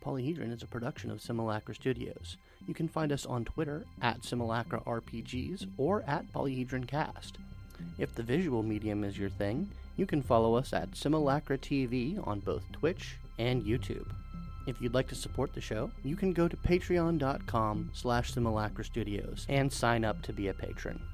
Polyhedron is a production of Simulacra Studios. You can find us on Twitter at Simulacra RPGs or at PolyhedronCast. If the visual medium is your thing, you can follow us at Simulacra TV on both Twitch and YouTube. If you'd like to support the show, you can go to patreon.com/Simulacra Studios and sign up to be a patron.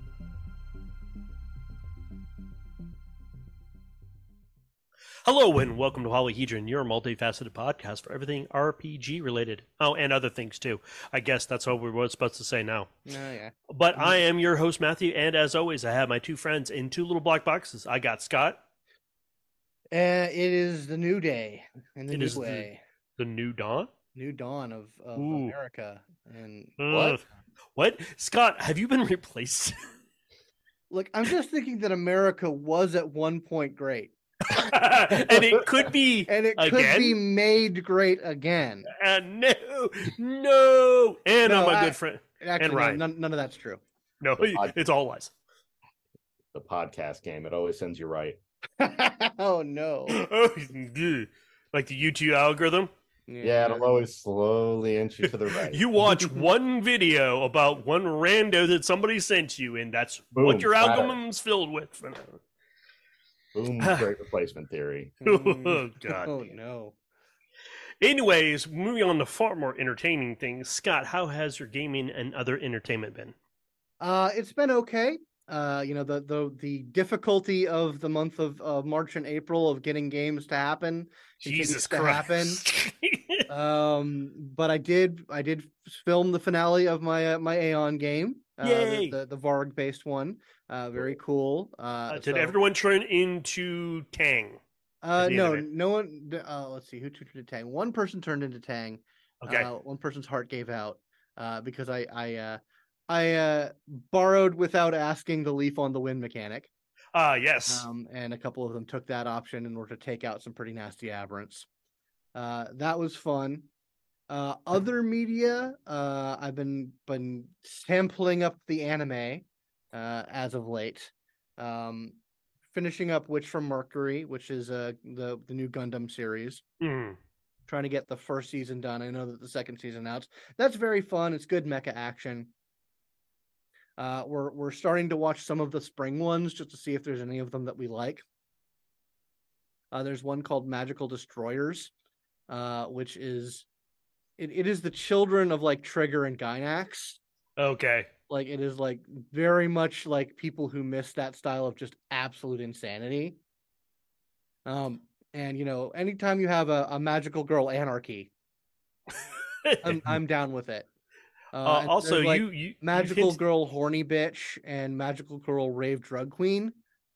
Hello and welcome to Polyhedron, your multifaceted podcast for everything RPG related. Oh, and other things too. I guess that's what we were supposed to say now. Oh, yeah. But I am your host, Matthew, and as always, I have my two friends in two little black boxes. I got Scott. It is the new day and the It new is way. The new dawn? New dawn of Ooh. America. And What? Scott, have you been replaced? look, I'm just thinking that America was at one point great. And it could be And it could again? be made great again. No. And No, I'm a good friend. Actually, And Ryan. none of that's true. No, it's all lies. The podcast game, it always sends you right. Oh, no. Like the YouTube algorithm. Yeah, it'll always slowly inch you to the right. You watch one video about one rando that somebody sent you, and that's Boom, what your flatter. algorithm's filled with for now. Boom, great replacement theory. Oh, God. Oh, no. Anyways, moving on to far more entertaining things. Scott, how has your gaming and other entertainment been? It's been okay. The difficulty of the month of March and April of getting games to happen. Jesus continues to Christ. But I did film the finale of my my Aeon game. Yay! The Varg based one. Very cool. Did everyone turn into Tang? at the end No, of it? no one. Let's see who turned into Tang. One person turned into Tang. Okay. One person's heart gave out because I borrowed without asking the Leaf on the Wind mechanic. Yes. And a couple of them took that option in order to take out some pretty nasty aberrants. That was fun. Other media, I've been sampling up the anime as of late. Finishing up Witch from Mercury, which is the new Gundam series. Mhm. Trying to get the first season done. I know that the second season out. That's very fun. It's good mecha action. We're starting to watch some of the spring ones just to see if there's any of them that we like. There's one called Magical Destroyers, which is it is the children of like Trigger and Gynax. Okay. Like it is like very much like people who miss that style of just absolute insanity. And anytime you have a magical girl anarchy, I'm down with it. And Also, there's, like, you magical hinted- girl horny bitch and magical girl rave drug queen.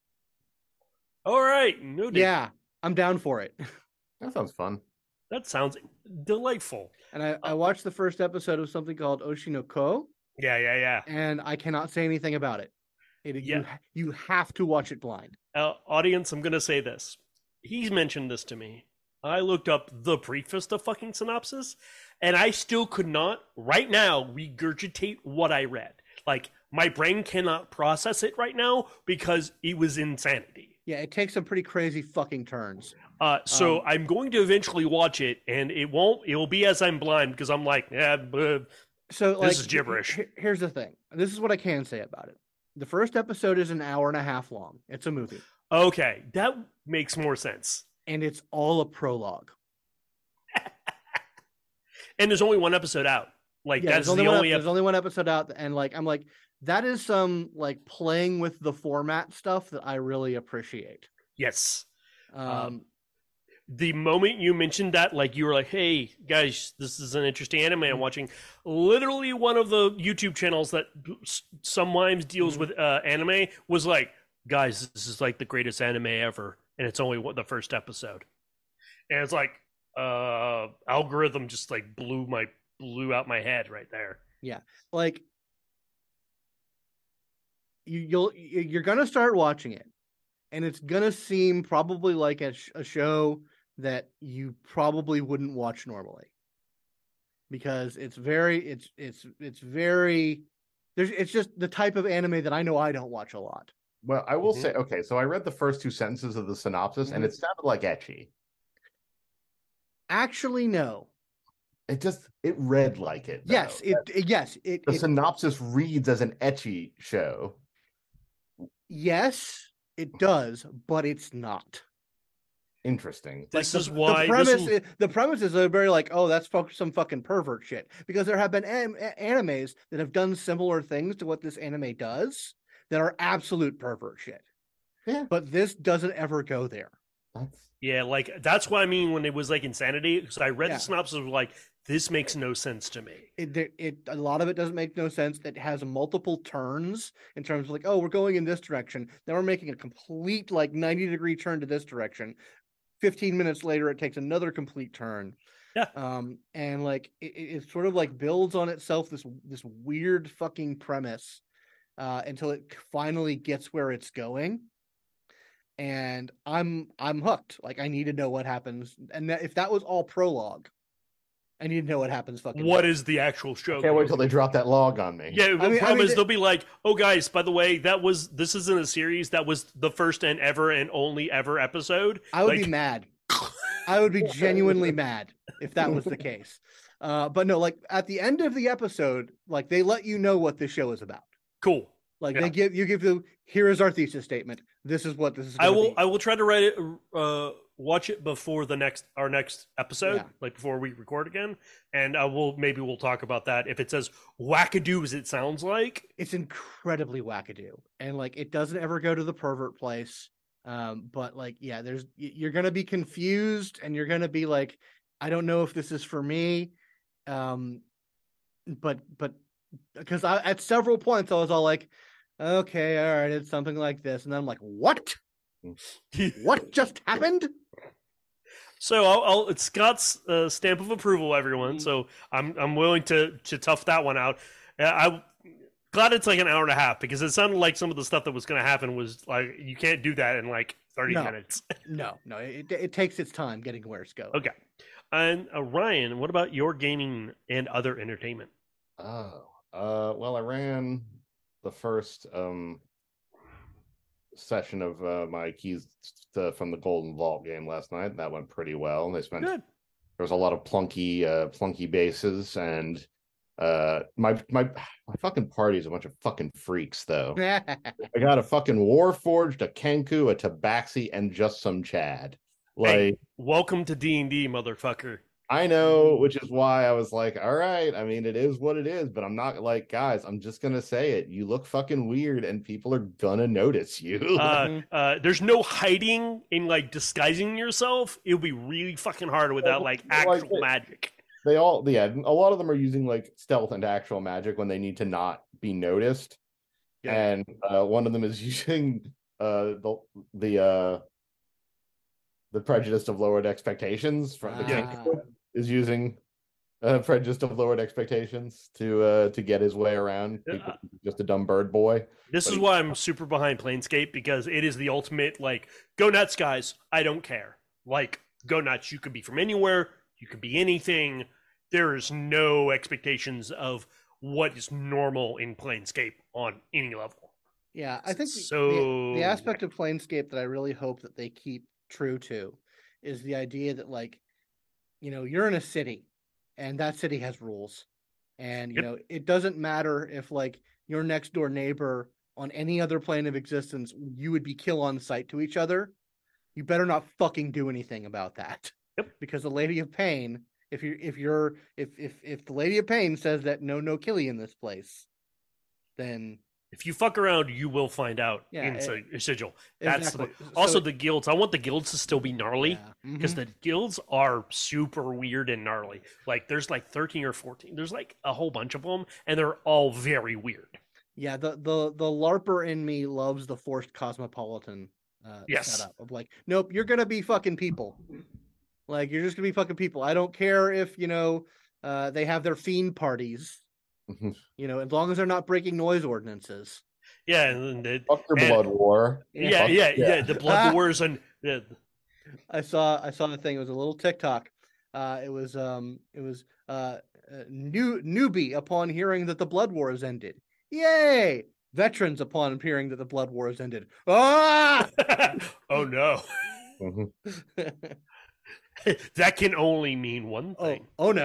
All right. No, Yeah, I'm down for it. That sounds fun. that sounds delightful. And I watched the first episode of something called Oshinoko, Yeah. and I cannot say anything about it. Yeah. You have to watch it blind. Audience, I'm gonna say this. He's mentioned this to me. I looked up the preface to fucking synopsis, and I still could not, right now, regurgitate what I read. Like, my brain cannot process it right now because it was insanity. Yeah, it takes some pretty crazy fucking turns. So I'm going to eventually watch it, and it will be as I'm blind because I'm like, So like, This is gibberish. Here's the thing. This is what I can say about it. The first episode is an hour and a half long. It's a movie, okay, that makes more sense. and it's all a prologue. And there's only one episode out. Like, Yeah, that's there's the only there's only one episode out, and like I'm like, that is some like playing with the format stuff that I really appreciate. Yes. Um, The moment you mentioned that, like, you were like, hey, guys, this is an interesting anime I'm watching. Literally one of the YouTube channels that sometimes deals with anime was like, guys, this is like the greatest anime ever. And it's only the first episode. And it's like, algorithm just like blew out my head right there. like you're gonna start watching it, and it's gonna seem probably like a show that you probably wouldn't watch normally, because it's very it's just the type of anime that I know I don't watch a lot. Well, I will Mhm. say, okay, so I read the first two sentences of the synopsis, and it sounded like ecchi. Actually, no. it read like it. Though. Yes, The synopsis reads as an ecchi show. yes, it does, but it's not. Interesting. This Like, is why the premise is very like, oh, that's some fucking pervert shit. Because there have been animes that have done similar things to what this anime does that are absolute pervert shit. Yeah. But this doesn't ever go there. Yeah, like that's what I mean when it was like Insanity, because I read Yeah. the synopsis was like, this makes no sense to me. A lot of it doesn't make no sense. It has multiple turns in terms of like, oh, we're going in this direction. Then we're making a complete like 90-degree turn to this direction. 15 minutes later, it takes another complete turn. Yeah. And like it sort of like builds on itself this weird fucking premise until it finally gets where it's going. And I'm hooked. Like, I need to know what happens. And if that was all prologue, I need to know what happens. What is the actual show? Can't wait till they drop that log on me. Yeah, the problem is they'll be like, "Oh, guys, by the way, this isn't a series. That was the first and only ever episode." I would be mad. I would be genuinely mad if that was the case. But no, like at the end of the episode, like they let you know what the show is about. Cool. Like they give them, here is our thesis statement. This is what this is. I will try to write it, watch it before our next episode, like before we record again, and we'll talk about that. If it says wackadoo as it sounds like, it's incredibly wackadoo, and like it doesn't ever go to the pervert place. But like, yeah, you're gonna be confused, and you're gonna be like, I don't know if this is for me. But because at several points I was all like, okay, all right, it's something like this, and then I'm like, what? What just happened? So it's Scott's stamp of approval, everyone. So I'm willing to tough that one out. I'm glad it's like an hour and a half, because it sounded like some of the stuff that was going to happen was like, you can't do that in like 30 minutes. No, it takes its time getting where it's going. Okay. And Ryan, what about your gaming and other entertainment? Well, I ran the first session of my keys from the Golden Vault game last night. That went pretty well. There was a lot of plunky bases, and my fucking party is a bunch of fucking freaks though. I got a fucking Warforged, a Kenku, a Tabaxi, and just some Chad. Like, hey, welcome to D&D, motherfucker. I know, which is why I was like, all right, I mean, it is what it is, but I'm not like, guys, I'm just going to say it. You look fucking weird and people are going to notice you. There's no hiding in like disguising yourself. It would be really fucking hard without like actual magic. A lot of them are using like stealth and actual magic when they need to not be noticed. Yeah. And one of them is using the prejudice of lowered expectations from the king is using prejudice of lowered expectations to get his way around. Just a dumb bird boy. This is why I'm super behind Planescape, because it is the ultimate like, go nuts, guys. I don't care. Like, go nuts. You could be from anywhere. You could be anything. There is no expectations of what is normal in Planescape on any level. Yeah, I think the aspect of Planescape that I really hope that they keep true to is the idea that, like, you know, you're in a city and that city has rules, and you know, it doesn't matter if like your next door neighbor on any other plane of existence, you would be kill on sight to each other. You better not fucking do anything about that. Because the Lady of Pain, if the Lady of Pain says that no killy in this place, then if you fuck around, you will find out in Sigil. That's exactly. Also the guilds. I want the guilds to still be gnarly, because the guilds are super weird and gnarly. Like there's like 13 or 14. There's like a whole bunch of them, and they're all very weird. Yeah, the LARPer in me loves the forced cosmopolitan setup of like, nope, you're gonna be fucking people. Like, you're just gonna be fucking people. I don't care if, you know, they have their fiend parties. You know, as long as they're not breaking noise ordinances. Yeah, fuck your blood war. Yeah. The blood wars and I saw the thing. It was a little TikTok. It was newbie upon hearing that the blood war has ended. Yay! Veterans upon hearing that the blood war has ended. Ah! Oh no. That can only mean one thing. Oh no.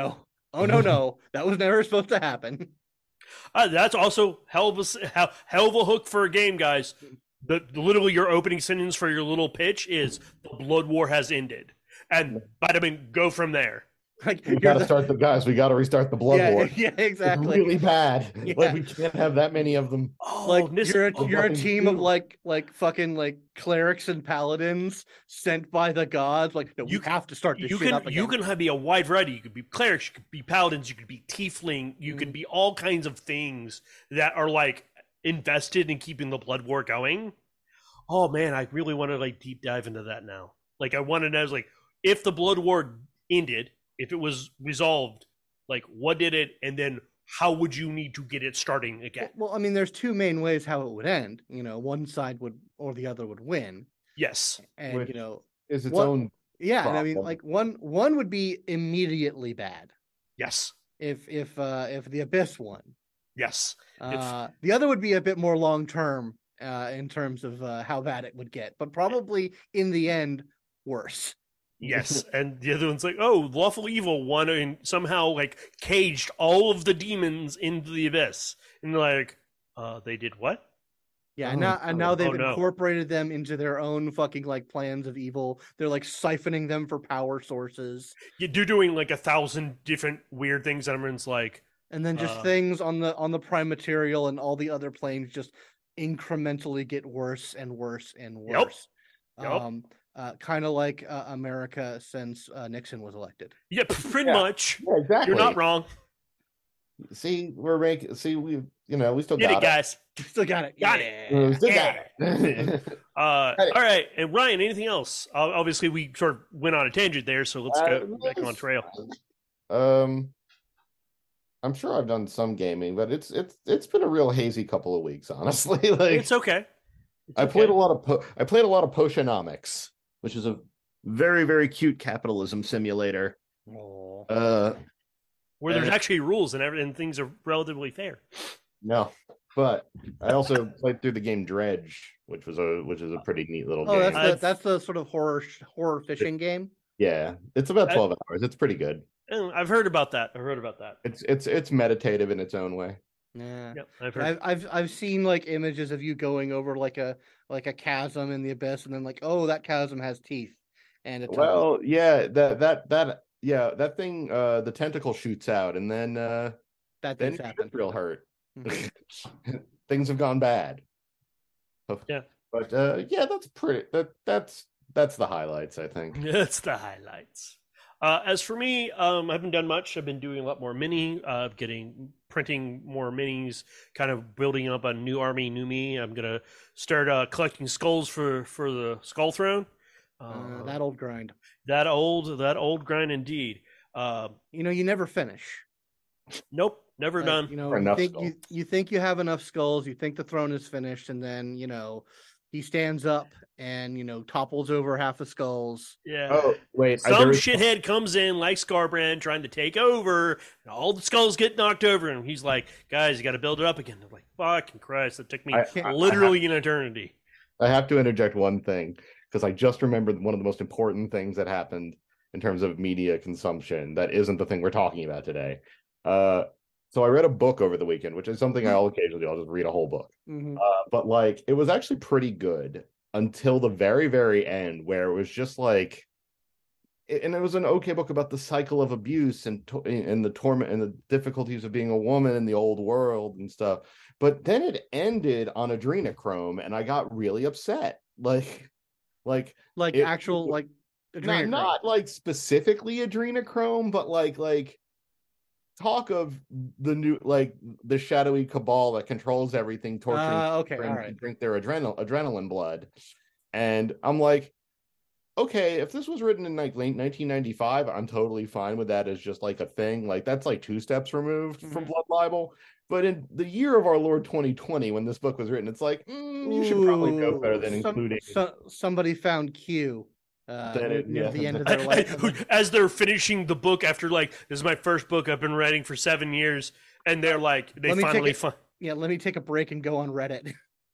Oh no, that was never supposed to happen. That's also hell of a hook for a game, guys. Literally your opening sentence for your little pitch is the Blood War has ended, and bada bing, go from there. Like We got to start the guys. We got to restart the Blood War. Yeah, exactly. It's really bad. Yeah. Like we can't have that many of them. Oh, Like you're a nothing team to of do. like fucking like clerics and paladins sent by the gods. Like no, you have to start this shit up again. You can be a wide variety. You could be clerics, you could be paladins, you could be tiefling, you could be all kinds of things that are like invested in keeping the Blood War going. Oh man, I really want to like deep dive into that now. Like I want to know, like, if the Blood War ended, if it was resolved, like what did it, and then how would you need to get it starting again? Well, I mean, there's two main ways how it would end. You know, one side would or the other would win, Yes. and Which you know, Is its What- own. yeah. And I mean, problem. like one would be immediately bad Yes. if the Abyss won. Yes. The other would be a bit more long term in terms of how bad it would get, but probably in the end worse. Yes, and the other one's like, oh, lawful evil won and somehow like caged all of the demons into the abyss, and they're like, they did what? Yeah, Oh, and now they've no. incorporated them into their own fucking like plans of evil. They're like siphoning them for power sources, You're doing like 1,000 different weird things, and everyone's like, and then just things on the prime material and all the other planes just incrementally get worse and worse and Yep. worse. Yep. Kind of like America since Nixon was elected. yeah, pretty Yeah. much. Yeah, exactly. You're not wrong. See, we're making. See, we still Get got it, guys. Still got it. Got yeah. We still got it. All right, and Ryan, anything else? Obviously, we sort of went on a tangent there, so let's go back on trail. I'm sure I've done some gaming, but it's been a real hazy couple of weeks, honestly. Like It's okay. I played a lot of Potionomics, which is a very, very cute capitalism simulator. Aw. Where there's and- actually rules and things are relatively fair. No, but I also played through the game Dredge, which is a pretty neat little Oh, game. that's the sort of horror fishing game. Yeah, it's about 12 hours. It's pretty good. I've heard about that. It's meditative in its own way. Yeah. Yep, I've heard. I've seen like images of you going over like a chasm in the abyss, and then like, oh, that chasm has teeth and a tongue. Well, yeah, that thing, the tentacle shoots out, and then that then thing's your happened. shit's real hurt. Mhm. Things have gone bad. Yeah. But yeah, that's the highlights, I think. That's the highlights. As for me, I haven't done much. I've been doing a lot more printing more minis, kind of building up a new army, new me. I'm gonna start collecting skulls for the Skull Throne. That old grind. That old grind indeed. You know, you never finish. Nope, never Like, done. You know, Or you enough think skulls. you think you have enough skulls. You think the throne is finished, and then you know he stands up and topples over half the skulls. Yeah. Oh wait, Some shithead comes in like Scarbrand trying to take over, and all the skulls get knocked over, and he's like, "Guys, you got to build it up again." They're like, "Fucking Christ!" That took me literally an eternity. I have to interject one thing because I just remembered one of the most important things that happened in terms of media consumption that isn't the thing we're talking about today. So I read a book over the weekend, which is something I'll occasionally do. I'll just read a whole book. Mhm. But like it was actually pretty good until the very, very end, where it was just like, and it was an okay book about the cycle of abuse and the torment and the difficulties of being a woman in the old world and stuff. But then it ended on adrenochrome, and I got really upset. Like it- Actual like adrenochrome. not like specifically adrenochrome, but like talk of the new, like the shadowy cabal that controls everything, torturing Okay, children all to right. drink their adrenaline blood. And I'm like, okay, if this was written in like late 1995, I'm totally fine with that as just like a thing. Like that's like 2 steps removed from Mhm. blood libel. But in the year of our Lord 2020, when this book was written, it's like you should probably know better than including. Somebody found Q near the end of their life. As they're finishing the book after like, this is my first book I've been writing for 7 years, and they're like, they Let me take finally it- find. Yeah, let me take a break and go on Reddit.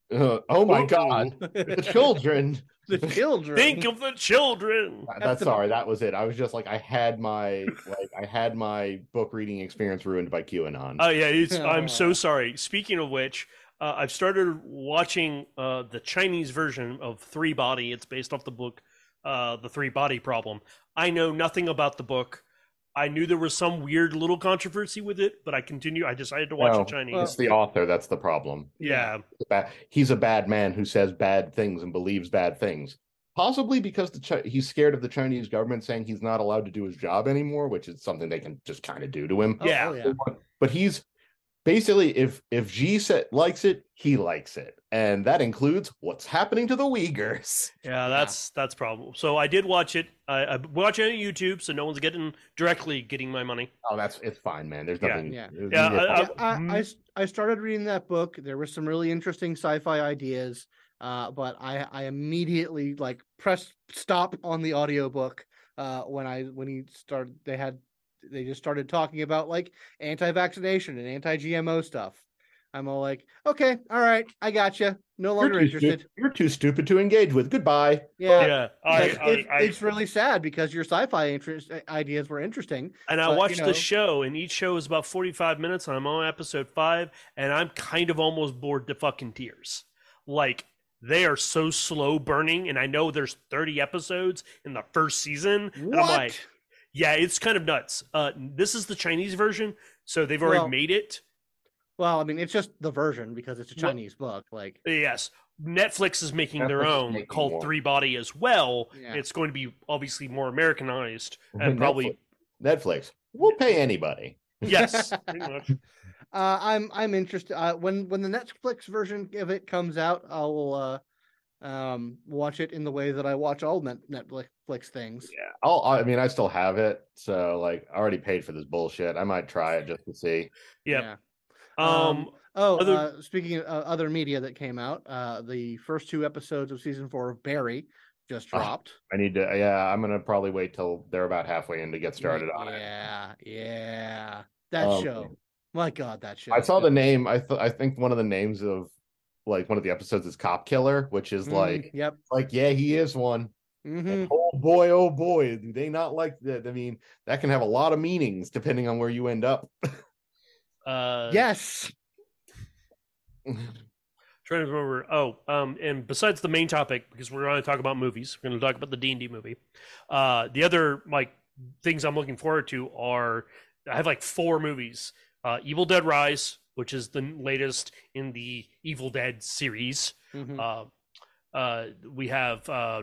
Oh my God, the children. The children. Think of the children. That's sorry. That was it. I was just like, I had my book reading experience ruined by QAnon. Oh yeah, I'm so sorry. Speaking of which, I've started watching the Chinese version of Three Body. It's based off the book, The Three Body Problem. I know nothing about the book. I knew there was some weird little controversy with it, but I decided to watch it Chinese. It's the author that's the problem. Yeah. He's a bad man who says bad things and believes bad things. Possibly because he's scared of the Chinese government saying he's not allowed to do his job anymore, which is something they can just kind of do to him. Yeah. But he's basically, if G likes it, he likes it. And that includes what's happening to the Uyghurs. Yeah, that's a problem. So I did watch it. I watch it on YouTube, so no one's directly getting my money. Oh, it's fine, man. There's nothing. I started reading that book. There were some really interesting sci-fi ideas, but I immediately pressed stop on the audiobook when they just started talking about anti-vaccination and anti-GMO stuff. I'm all like, okay, all right, I got you. No longer interested. You're too stupid to engage with. Goodbye. Yeah. It's really sad because your sci-fi ideas were interesting. And I watched the show, and each show is about 45 minutes, and I'm on episode 5, and I'm kind of almost bored to fucking tears. They are so slow burning, and I know there's 30 episodes in the first season. What? And I'm like, yeah, it's kind of nuts. This is the Chinese version, so they've already made it. Well, I mean, it's just the version because it's a Chinese book. Yes, Netflix is making their own called Three Body as well. Yeah. It's going to be obviously more Americanized and probably Netflix. We'll pay anybody. Yes, pretty much. I'm interested. When the Netflix version of it comes out, I will watch it in the way that I watch all Netflix things. Yeah, I still have it, so I already paid for this bullshit. I might try it just to see. Yeah. Speaking of other media that came out, the first 2 episodes of season 4 of Barry just dropped. I need to. Yeah, I'm gonna probably wait till they're about halfway in to get started on it. Yeah. That show. My God, that show. I saw the name. I think one of the names of one of the episodes is Cop Killer, which is yep. Yeah, he is one. Mm-hmm. Oh boy, do they not like that? I mean, that can have a lot of meanings depending on where you end up. Yes. Trying to remember. And besides the main topic, because we're going to talk about movies, we're going to talk about the D&D movie. The other things I'm looking forward to are I have 4 movies. Evil Dead Rise, which is the latest in the Evil Dead series. Mm-hmm. We have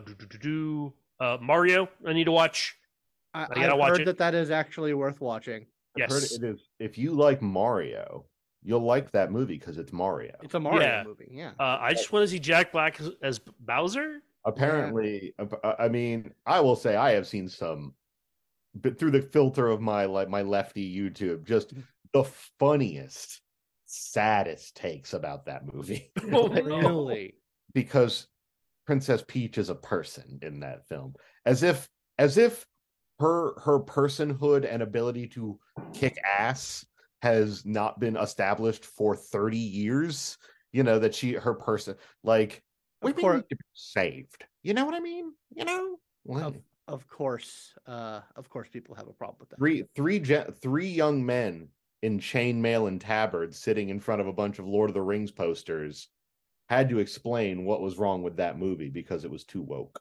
Mario. I need to watch. I gotta watch it. That is actually worth watching. I've heard it is. If you like Mario, you'll like that movie because it's Mario. It's a Mario movie. Yeah. I just want to see Jack Black as Bowser. Apparently, I mean, I will say I have seen some, but through the filter of my my lefty YouTube, just the funniest, saddest takes about that movie. Really? Because Princess Peach is a person in that film, as if her personhood and ability to kick ass has not been established for 30 years. That her person we need to be saved. You know what I mean? Of course people have a problem with that. Three young men in chainmail and tabards sitting in front of a bunch of Lord of the Rings posters had to explain what was wrong with that movie because it was too woke.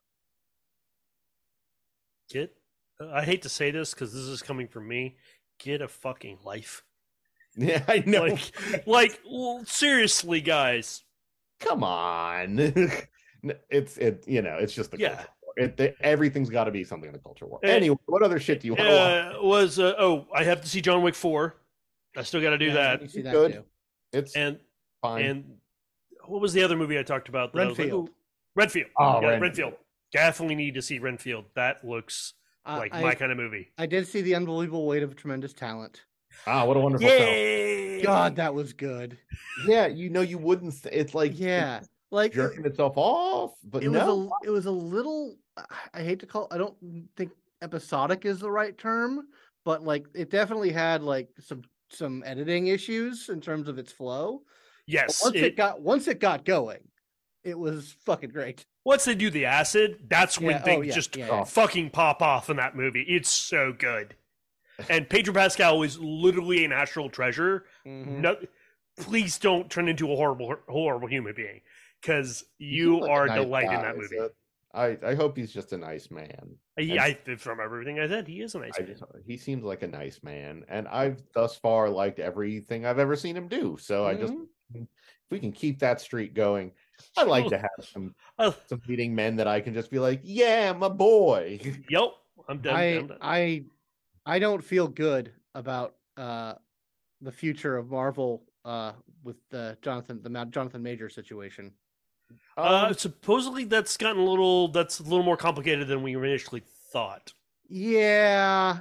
I hate to say this because this is coming from me. Get a fucking life. Yeah, I know. Seriously, guys. Come on. It's just the culture war. Everything's got to be something in the culture war. Anyway, what other shit do you want to watch? I have to see John Wick 4. I still got to do that. You see that good. Too. It's fine. And what was the other movie I talked about? Renfield. Renfield. Oh, Renfield. Definitely need to see Renfield. That looks my kind of movie. I did see The Unbelievable Weight of Tremendous Talent. What a wonderful film. God, that was good. Yeah, you wouldn't. It's jerking itself off, but it was a little. I hate to call. I don't think episodic is the right term, but it definitely had some editing issues in terms of its flow. Yes, but once it got going, It was fucking great. Once they do the acid, that's when things just yeah. fucking pop off in that movie. It's so good. And Pedro Pascal is literally a national treasure. Mhm. No, please don't turn into a horrible human being, because you He's are a a nice delight in guy, that movie. so I hope he's just a nice man. From everything I said, he is a nice man. He seems like a nice man, and I've thus far liked everything I've ever seen him do. So I just, if we can keep that streak going, I like to have some leading men that I can just be like, yeah, my boy. Yep, I'm done. I don't feel good about the future of Marvel with the Jonathan Major situation. Supposedly that's gotten a little more complicated than we initially thought. Yeah.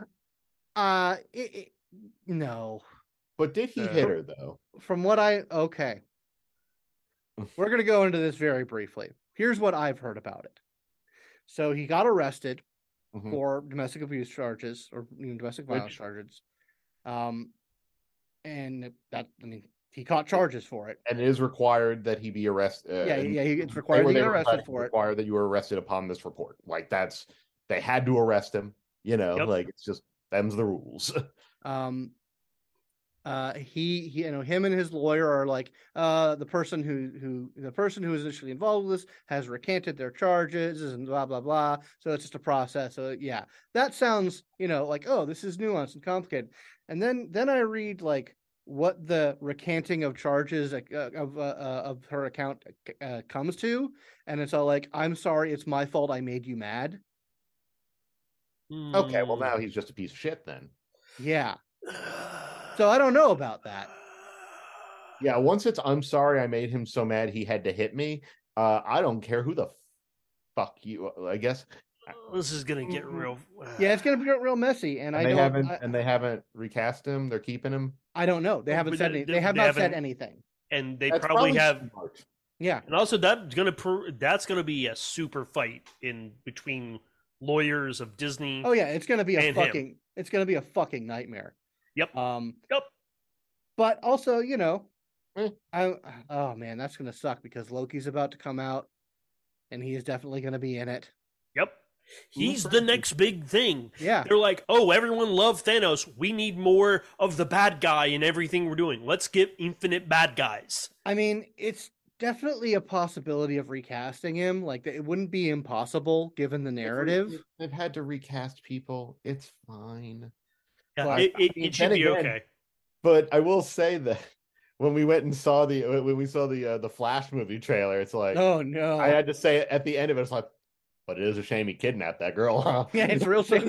No. But did he hit her though? From what okay. We're going to go into this very briefly. Here's what I've heard about it. So he got arrested for domestic abuse charges or domestic violence charges. And that, I mean, he caught charges for it. And it is required that he be arrested. It's required to be arrested for it. Required that you were arrested upon this report. Like they had to arrest him. You know, like it's just them's the rules. He him and his lawyer are like, the person who was initially involved with this has recanted their charges and blah blah blah. So it's just a process. So yeah, that sounds like, oh, this is nuanced and complicated. And then I read like what the recanting of charges of her account comes to, and it's all like, I'm sorry, it's my fault, I made you mad. Okay, well now he's just a piece of shit then. Yeah. So I don't know about that. Yeah, once it's I'm sorry I made him so mad he had to hit me. I don't care who the fuck you. I guess this is gonna get real. Yeah, it's gonna be real messy, and they haven't recast him. They're keeping him. I don't know. They haven't said anything. They have not said anything. And they probably have. Smart. Yeah, and also that's gonna be a super fight in between lawyers of Disney. Oh yeah, it's gonna be a fucking nightmare. Yep. Yep. But also, oh man, that's gonna suck because Loki's about to come out, and he is definitely gonna be in it. Yep. He's the next big thing. Yeah. They're like, oh, everyone loved Thanos. We need more of the bad guy in everything we're doing. Let's get infinite bad guys. I mean, it's definitely a possibility of recasting him. Like, it wouldn't be impossible given the narrative. They've had to recast people. It's fine. Yeah, but, it should be okay. But I will say that when we went and saw the Flash movie trailer, it's like, oh no! I had to say it at the end of it. It's like, but it is a shame he kidnapped that girl, huh? Yeah, it's real shame.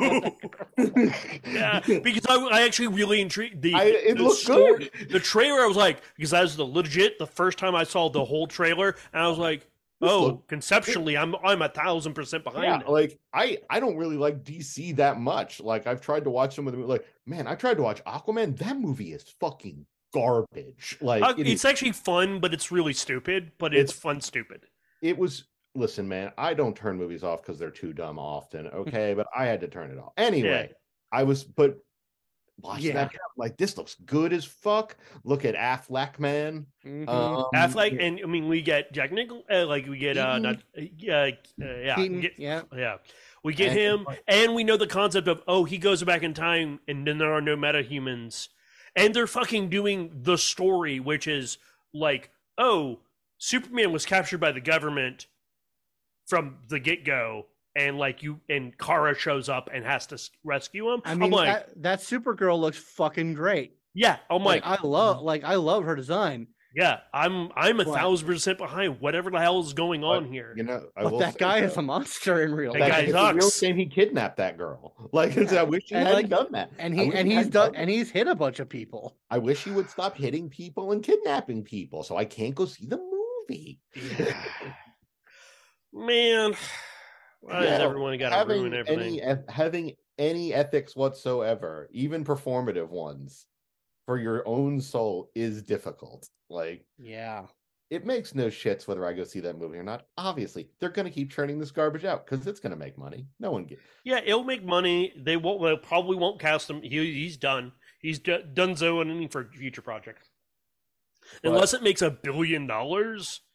Yeah, because I actually really intrigued. It looked good. The trailer, I was like, because that was the first time I saw the whole trailer, and I was like, conceptually, I'm 1,000% behind it. Like I don't really like DC that much. Like I've tried to watch some of the like, man, I tried to watch Aquaman. That movie is fucking garbage. Like it's actually fun, but it's really stupid. But it's fun stupid. It was. Listen, man, I don't turn movies off because they're too dumb often. Okay, but I had to turn it off anyway. Yeah. But watching that, like, this looks good as fuck. Look at Affleck, man. Mm-hmm. Affleck, and I mean, we get Jack Nicholson, we get Keaton, we get him, and we know the concept of he goes back in time, and then there are no metahumans, and they're fucking doing the story, which is like, Superman was captured by the government from the get-go, and and Kara shows up and has to rescue him. I mean, that Supergirl looks fucking great. Yeah, I love her design. Yeah, I'm 1,000% behind whatever the hell is going on here. That guy is a monster in real life. That guy real shame he kidnapped that girl. Like, I wish he hadn't done that. And he's hit a bunch of people. I wish he would stop hitting people and kidnapping people, so I can't go see the movie. Yeah. Man, why has everyone got to ruin everything? Having any ethics whatsoever, even performative ones, for your own soul is difficult. Like, yeah, it makes no shits whether I go see that movie or not. Obviously, they're going to keep churning this garbage out because it's going to make money. No one gets. Yeah, it'll make money. They probably won't cast him. He's done. He's donezo and any for future projects, unless it makes $1 billion.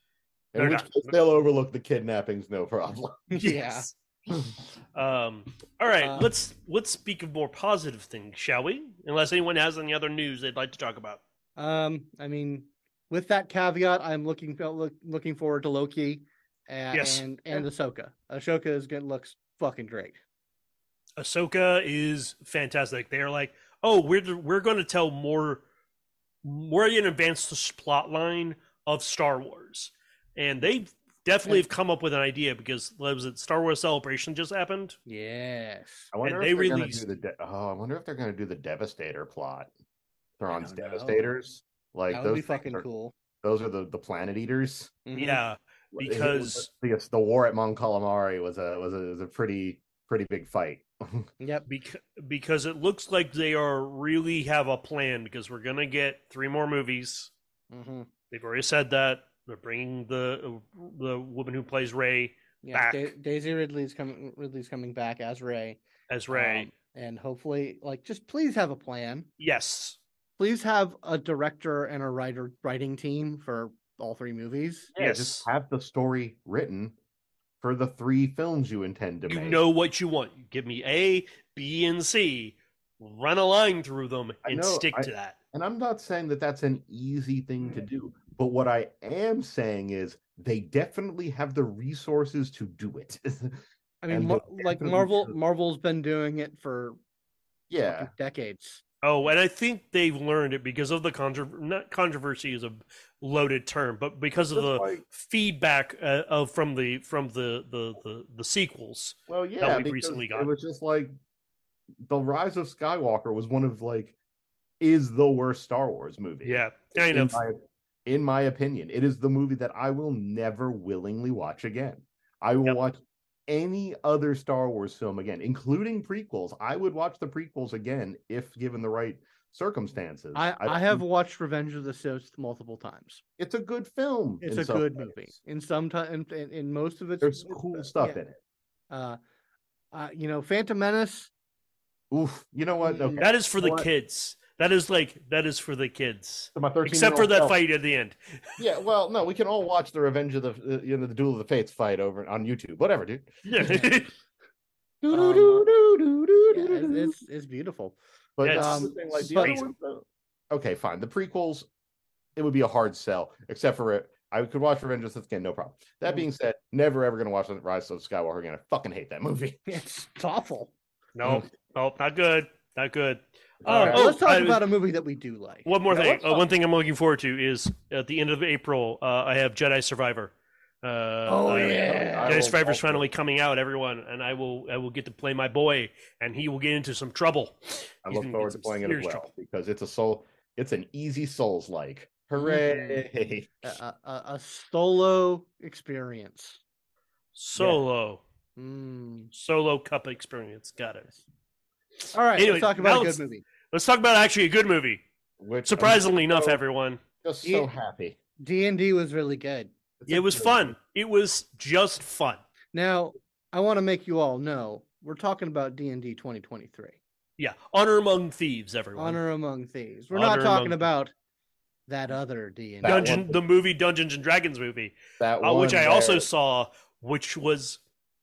In They're which not. case they'll overlook the kidnappings, no problem. Yes. All right, Uh, let's speak of more positive things, shall we? Unless anyone has any other news they'd like to talk about. I mean, with that caveat, I'm looking forward to Loki Yes. and Ahsoka. Ahsoka is good. Looks fucking great. Ahsoka is fantastic. They're like, oh, we're going to tell more. We're going to advance the plot line of Star Wars, and they definitely have come up with an idea because was it Star Wars Celebration just happened? Yes. I wonder And if they they're going to released- do the. I wonder if they're going to do the Devastator plot. Thrawn's don't know. Devastators. Like That would those be things fucking are- cool. Those are the Planet Eaters. Mhm. Yeah, because the war at Mon Calamari was a pretty big fight. Yep. because it looks like they are really have a plan because we're gonna get 3 more movies. Mm-hmm. They've already said that they're bringing the woman who plays Rey Yeah. back. Daisy Ridley's coming back as Rey. as Rey. And hopefully, like, just please have a plan. Yes, Please have a director and a writing team for all 3 movies. Yeah, Yes. just have the story written for the 3 films you intend to you make. know what you want. You give me A, B, and C. Run a line through them I and know, stick to that. And I'm not saying that that's an easy thing to do, but what I am saying is they definitely have the resources to do it. I mean, And they like definitely should. Marvel's been doing it for Yeah, decades. Oh, and I think they've learned it because of the not controversy is a loaded term, but because of Just the like- feedback from the sequels. well, yeah, we've because recently it got. was just like the Rise of Skywalker was one of is the worst Star Wars movie. Yeah, kind of. In my opinion, it is the movie that I will never willingly watch again. I will watch any other Star Wars film again, including prequels. I would watch the prequels again if given the right circumstances. I have watched Revenge of the Sith multiple times. It's a good film. It's in a some good ways. movie. In most of its, There's cool stuff in it. Phantom Menace. Oof. You know what? Okay. That is for the What? kids. That is for the kids. So my 13-year-old Except for that self- fight at the end. Yeah, well, no, we can all watch the Revenge of the Duel of the Fates fight over on YouTube. Whatever, dude. Yeah. It's beautiful. But Yeah, that's it's the thing, like the but- other ones, though- okay, fine. The prequels, it would be a hard sell, except for it. I could watch Revenge of the Sith again, no problem. That being said, never ever gonna watch the Rise of Skywalker again. I fucking hate that movie. It's awful. No, not good. Not good. All right, let's talk about a movie that we do like. One more Yeah, thing. let's talk- One thing I'm looking forward to is at the end of April, I have Jedi Survivor. Yeah. Jedi Survivor's finally coming out, everyone, and I will get to play my boy, and he will get into some trouble. I He's look gonna forward get to some playing it as serious well trouble. because it's an easy Souls like. Hooray! A solo experience. Solo cup experience. Got it. All right, Anyway, let's talk now about a let's- good movie. Let's talk about actually a good movie. Which Surprisingly I'm enough, so- everyone, just so Yeah. happy. D&D was really good. It's it a was good fun. movie. It was just fun. Now, I want to make you all know we're talking about D&D 2023. Yeah, Honor Among Thieves, everyone. Honor Among Thieves. We're Honor not talking Among- about that other D&D. That the movie Dungeons and Dragons movie, That which one I also where- saw, which was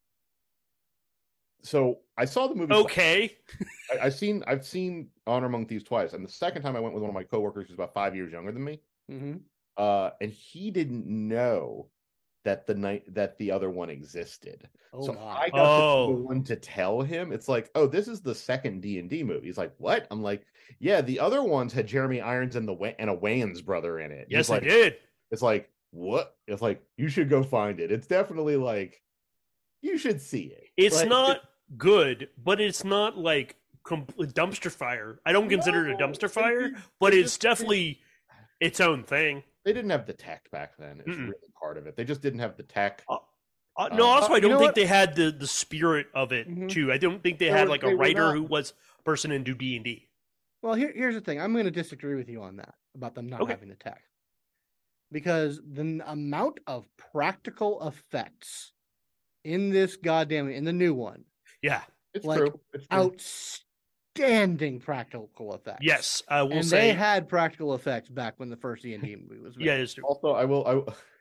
So I saw the movie. okay. I've seen Honor Among Thieves twice, and the second time I went with one of my coworkers who's about 5 years younger than me, Mm-hmm. and he didn't know that the other one existed. Oh, So wow. I got the one to tell him. It's like, oh, this is the second D&D movie. He's like, what? I'm like, yeah, the other ones had Jeremy Irons and a Wayans brother in it. Yes, He's I like, did. It's like, what? It's like, you should go find it. It's definitely like, you should see it. It's Like, not good, but it's not like dumpster fire. I don't consider it a No, dumpster fire, it- but it it's just- definitely its own thing. They didn't have the tech back then. It's Mm-mm. really part of it. They just didn't have the tech. No, also I you don't know think what? they had the spirit of it Mhm. too. I don't think they They had were- like they a were writer not- who was a person in do D&D. Well, here's the thing. I'm going to disagree with you on that, about them not Okay. having the tech. Because the amount of practical effects in this in the new one, Yeah. It's like, true. It's true. outstanding practical effects. Yes, I will And say. they had practical effects back when the first D&D movie was made. Yeah, it's true. Also,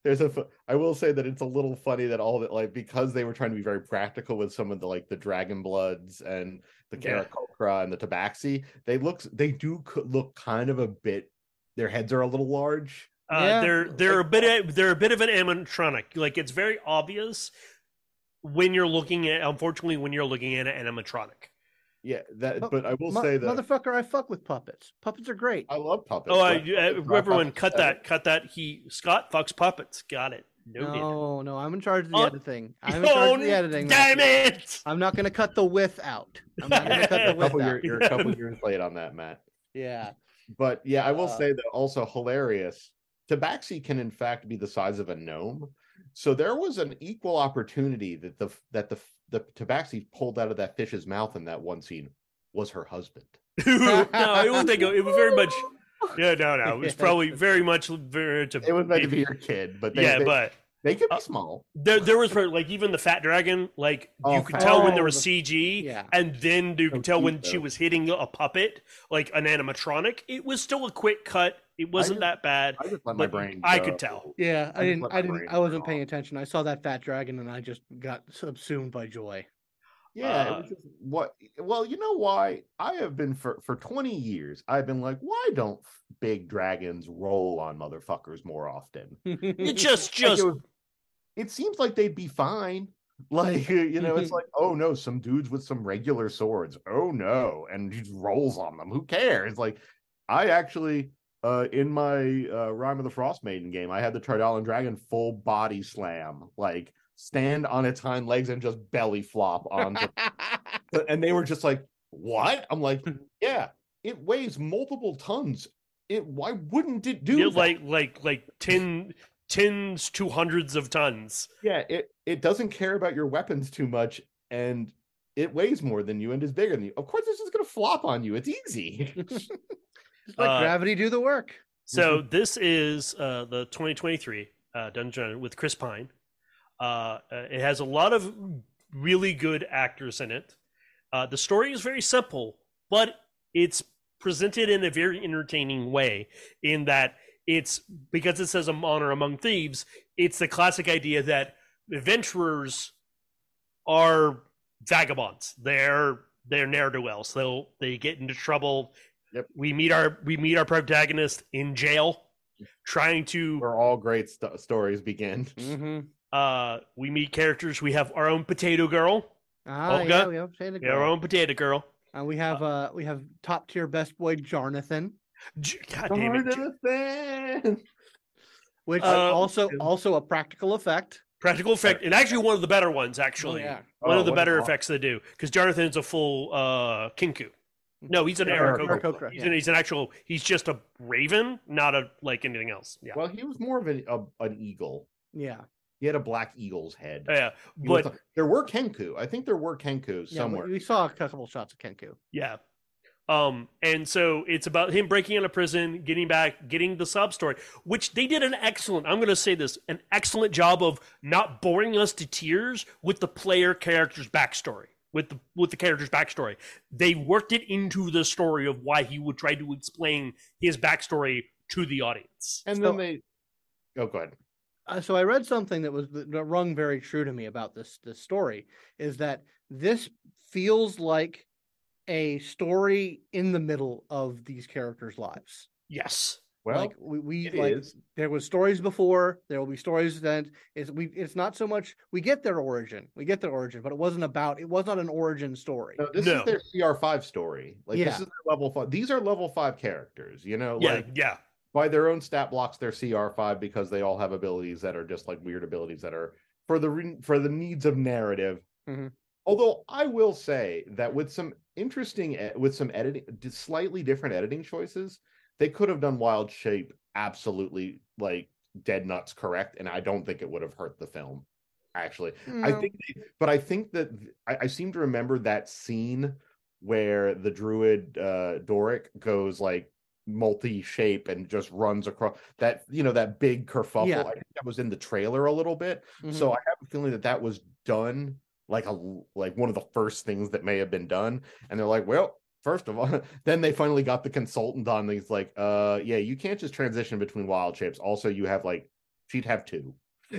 I will say that it's a little funny that all of it, like, because they were trying to be very practical with some of the, like, the Dragon Bloods and the Aarakocra and the Tabaxi, they do look kind of a bit, their heads are a little large. They're a bit of an animatronic. Like, it's very obvious when you're looking at, unfortunately, when you're looking at an animatronic. Yeah, but I will say that, motherfucker, I fuck with puppets. Puppets are great. I love puppets. Oh, everyone, cut that. Scott fucks puppets. Got it. No, I'm in charge of the editing. I'm in charge of the editing. Damn it! I'm not going to cut the width out. I'm not going to cut the width out. You're a couple years late on that, Matt. Yeah. But yeah, I will say that also hilarious. Tabaxi can in fact be the size of a gnome. So there was an equal opportunity that the Tabaxi pulled out of that fish's mouth in that one scene was her husband. No, it was very much. Yeah, no. It was probably very much. It was meant to be your kid, but they could be small. There was, like, even the fat dragon, like, you could tell when there was CG, and then you could tell when she was hitting a puppet, like an animatronic. It was still a quick cut. It wasn't that bad. I just let my brain go. I could tell. Yeah, I wasn't paying attention. I saw that fat dragon and I just got subsumed by joy. Yeah, it was just, well, you know why? I have been for 20 years, I've been like, why don't big dragons roll on motherfuckers more often? It seems like they'd be fine. Like, it's like, oh no, some dudes with some regular swords. Oh no, and he just rolls on them. Who cares? Like, I actually in my Rime of the Frost Maiden game, I had the Tridallan Dragon full body slam, like stand on its hind legs and just belly flop onto and they were just like, what? I'm like, yeah, it weighs multiple tons. Why wouldn't it do that? Like tens to hundreds of tons. Yeah, it doesn't care about your weapons too much, and it weighs more than you and is bigger than you. Of course, it's just gonna flop on you. It's easy. Just let gravity do the work. So this is the 2023 Dungeon with Chris Pine. It has a lot of really good actors in it. The story is very simple, but it's presented in a very entertaining way, in that it's, because it says honor among thieves, it's the classic idea that adventurers are vagabonds. They're ne'er-do-wells. They get into trouble. Yep. We meet our protagonist in jail, trying to. Where all great stories begin. Mm-hmm. We meet characters. We have our own potato girl. Olga. Yeah, we have potato girl. Our own potato girl. And we have top tier best boy Jarnathan. God damn it! Which also a practical effect. Practical effect, and actually one of the better ones. Actually, one of the better effects they do, because Jarnathan's a full Kinku. No, he's an Aarakocra. He's an actual. He's just a raven, not like anything else. Yeah. Well, he was more of an eagle. Yeah. He had a black eagle's head. Yeah, but there were Kenku. I think there were Kenku somewhere. We saw a couple shots of Kenku. Yeah. And so it's about him breaking out of prison, getting the sob story, which they did I'm going to say this, an excellent job of not boring us to tears with the character's backstory. With the character's backstory, they worked it into the story of why he would try to explain his backstory to the audience. And then they, go ahead. So I read something that rung very true to me about this story, is that this feels like a story in the middle of these characters' lives. Yes. Well, like there was stories before, there will be stories then. It's not so much we get their origin, but it was not an origin story. No, this is their CR5 story. Like this is their level 5. These are level 5 characters, By their own stat blocks, they're CR5 because they all have abilities that are just like weird abilities that are for the needs of narrative. Mm-hmm. Although I will say that with some editing, slightly different editing choices, they could have done Wild Shape absolutely like dead nuts correct, and I don't think it would have hurt the film. Actually, no. I think that I seem to remember that scene where the druid Doric goes like multi-shape and just runs across that that big kerfuffle. I think that was in the trailer a little bit. Mm-hmm. So I have a feeling that was done like one of the first things that may have been done, and they're like, well, first of all, then they finally got the consultant on. He's like, you can't just transition between wild shapes. Also, you have like she'd have two.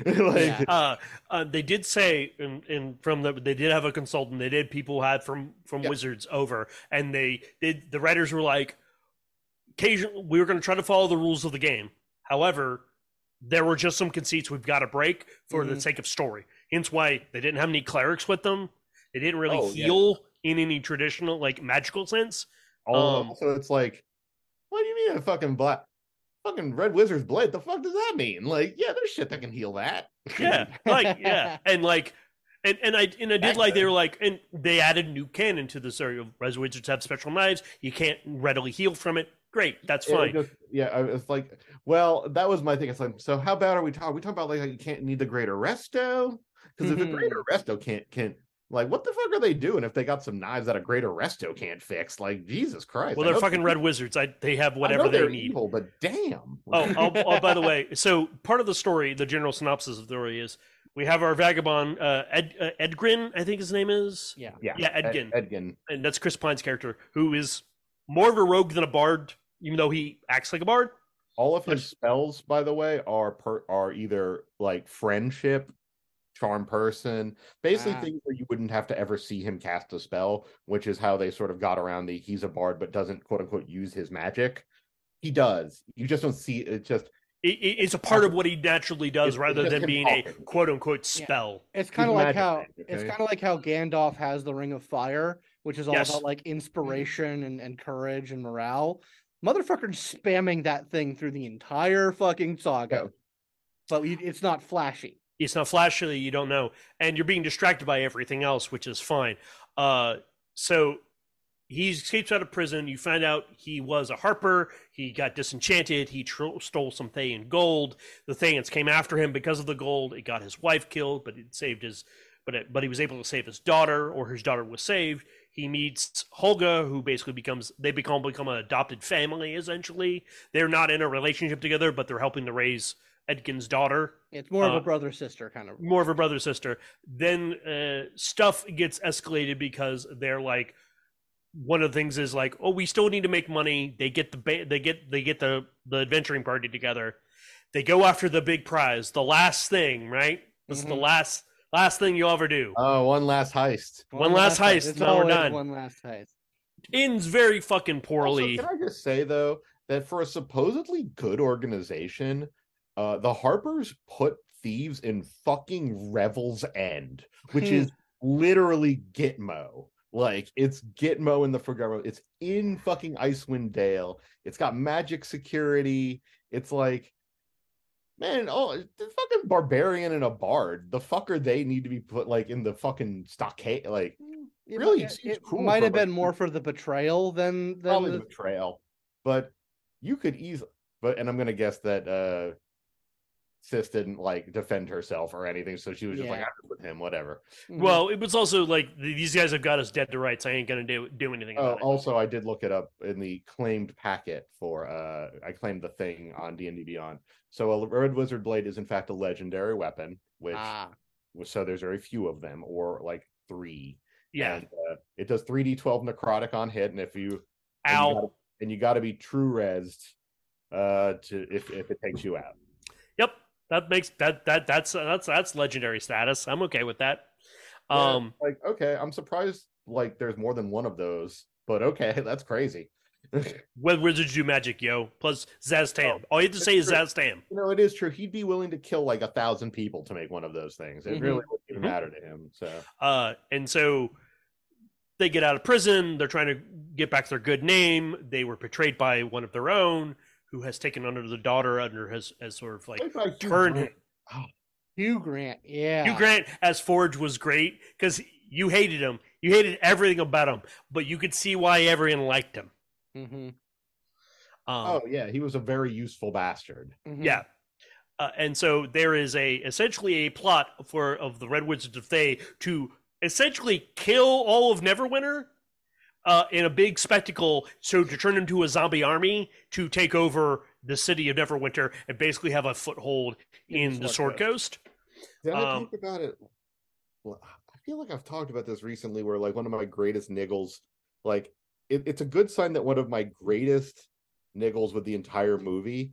They did say, they did have a consultant. They did people had from Wizards over, and the writers were like, occasionally we were going to try to follow the rules of the game. However, there were just some conceits we've got to break for the sake of story. Hence why they didn't have any clerics with them. They didn't really heal in any traditional like magical sense. So it's like, what do you mean a fucking Red Wizard's Blade? The fuck does that mean? Like, yeah, there's shit that can heal that. Yeah, and I did like they were like, and they added new canon to this area. Red Wizards have special knives. You can't readily heal from it. Great, that's fine. It's like, well, that was my thing. It's like, so how bad are we talking? Are we talking about like you can't need the Greater Resto? Because if the Greater Resto can't like, what the fuck are they doing if they got some knives that a Greater Resto can't fix? Like, Jesus Christ. Well, they're fucking Red Wizards. They have whatever they need. Evil, but damn. Oh, by the way, so part of the story, the general synopsis of the story is we have our vagabond, Edgrin, I think his name is. Yeah, Edgin. Edgin. And that's Chris Pine's character, who is more of a rogue than a bard, even though he acts like a bard. All of his spells, by the way, are either like friendship, charm person, basically things where you wouldn't have to ever see him cast a spell, which is how they sort of got around he's a bard but doesn't quote unquote use his magic. He does. You just don't see it. It's a part of what he naturally does rather than being a quote unquote spell. Yeah. It's kind of like how Gandalf has the Ring of Fire, which is all about like inspiration and courage and morale. Motherfucker's spamming that thing through the entire fucking saga, but it's not flashy. It's not flashy, you don't know. And you're being distracted by everything else, which is fine. So he escapes out of prison. You find out he was a harper. He got disenchanted. He stole some Thayan gold. The Thayans came after him because of the gold. It got his wife killed, but it saved but he was able to save his daughter, or his daughter was saved. He meets Holga, who basically become an adopted family, essentially. They're not in a relationship together, but they're helping to raise Edgin's daughter. It's more of a brother-sister kind of. More of a brother-sister. Then stuff gets escalated because they're like, one of the things is like, oh, we still need to make money. They get the adventuring party together. They go after the big prize, the last thing, right? This is the last thing you'll ever do. Oh, one last heist. One last heist. Now we're done. One last heist. Ends very fucking poorly. Also, can I just say though that for a supposedly good organization, the Harpers put thieves in fucking Revel's End, which is literally Gitmo. Like, it's Gitmo in the Forgotten. It's in fucking Icewind Dale. It's got magic security. It's like, man, the fucking barbarian and a bard. The fucker they need to be put like in the fucking stockade. Like, really, it might have been more for the betrayal than probably the betrayal. But you could easily. And I'm gonna guess that Sis didn't like defend herself or anything, so she was just like, I'm with him, whatever. Well, it was also like, these guys have got us dead to rights. I ain't gonna do anything about it. Also, I did look it up in the claimed packet for I claimed the thing on D&D Beyond. So a Red Wizard Blade is in fact a legendary weapon, which so there's very few of them, or like 3. Yeah, and, it does 3d12 necrotic on hit, and if you you got to be true resed if it takes you out. Yep. That makes that's legendary status. I'm okay with that. Like, okay, I'm surprised like there's more than one of those, but okay, that's crazy. When wizards do magic, yo. Plus Zaz-Tam. All you have to say is Zaz-Tam. You know, it is true. He'd be willing to kill like 1,000 people to make one of those things. It really wouldn't even matter to him. So and so they get out of prison. They're trying to get back their good name. They were betrayed by one of their own, who has taken under the daughter as sort of like turned him. Hugh Grant, yeah. Hugh Grant as Forge was great because you hated him. You hated everything about him, but you could see why everyone liked him. He was a very useful bastard. Yeah. And so there is essentially a plot of the Red Wizards of Thay to essentially kill all of Neverwinter in a big spectacle, so to turn into a zombie army to take over the city of Neverwinter and basically have a foothold in the Sword Coast. Did I think about it? Well, I feel like I've talked about this recently, where like one of my greatest niggles, like it's a good sign that one of my greatest niggles with the entire movie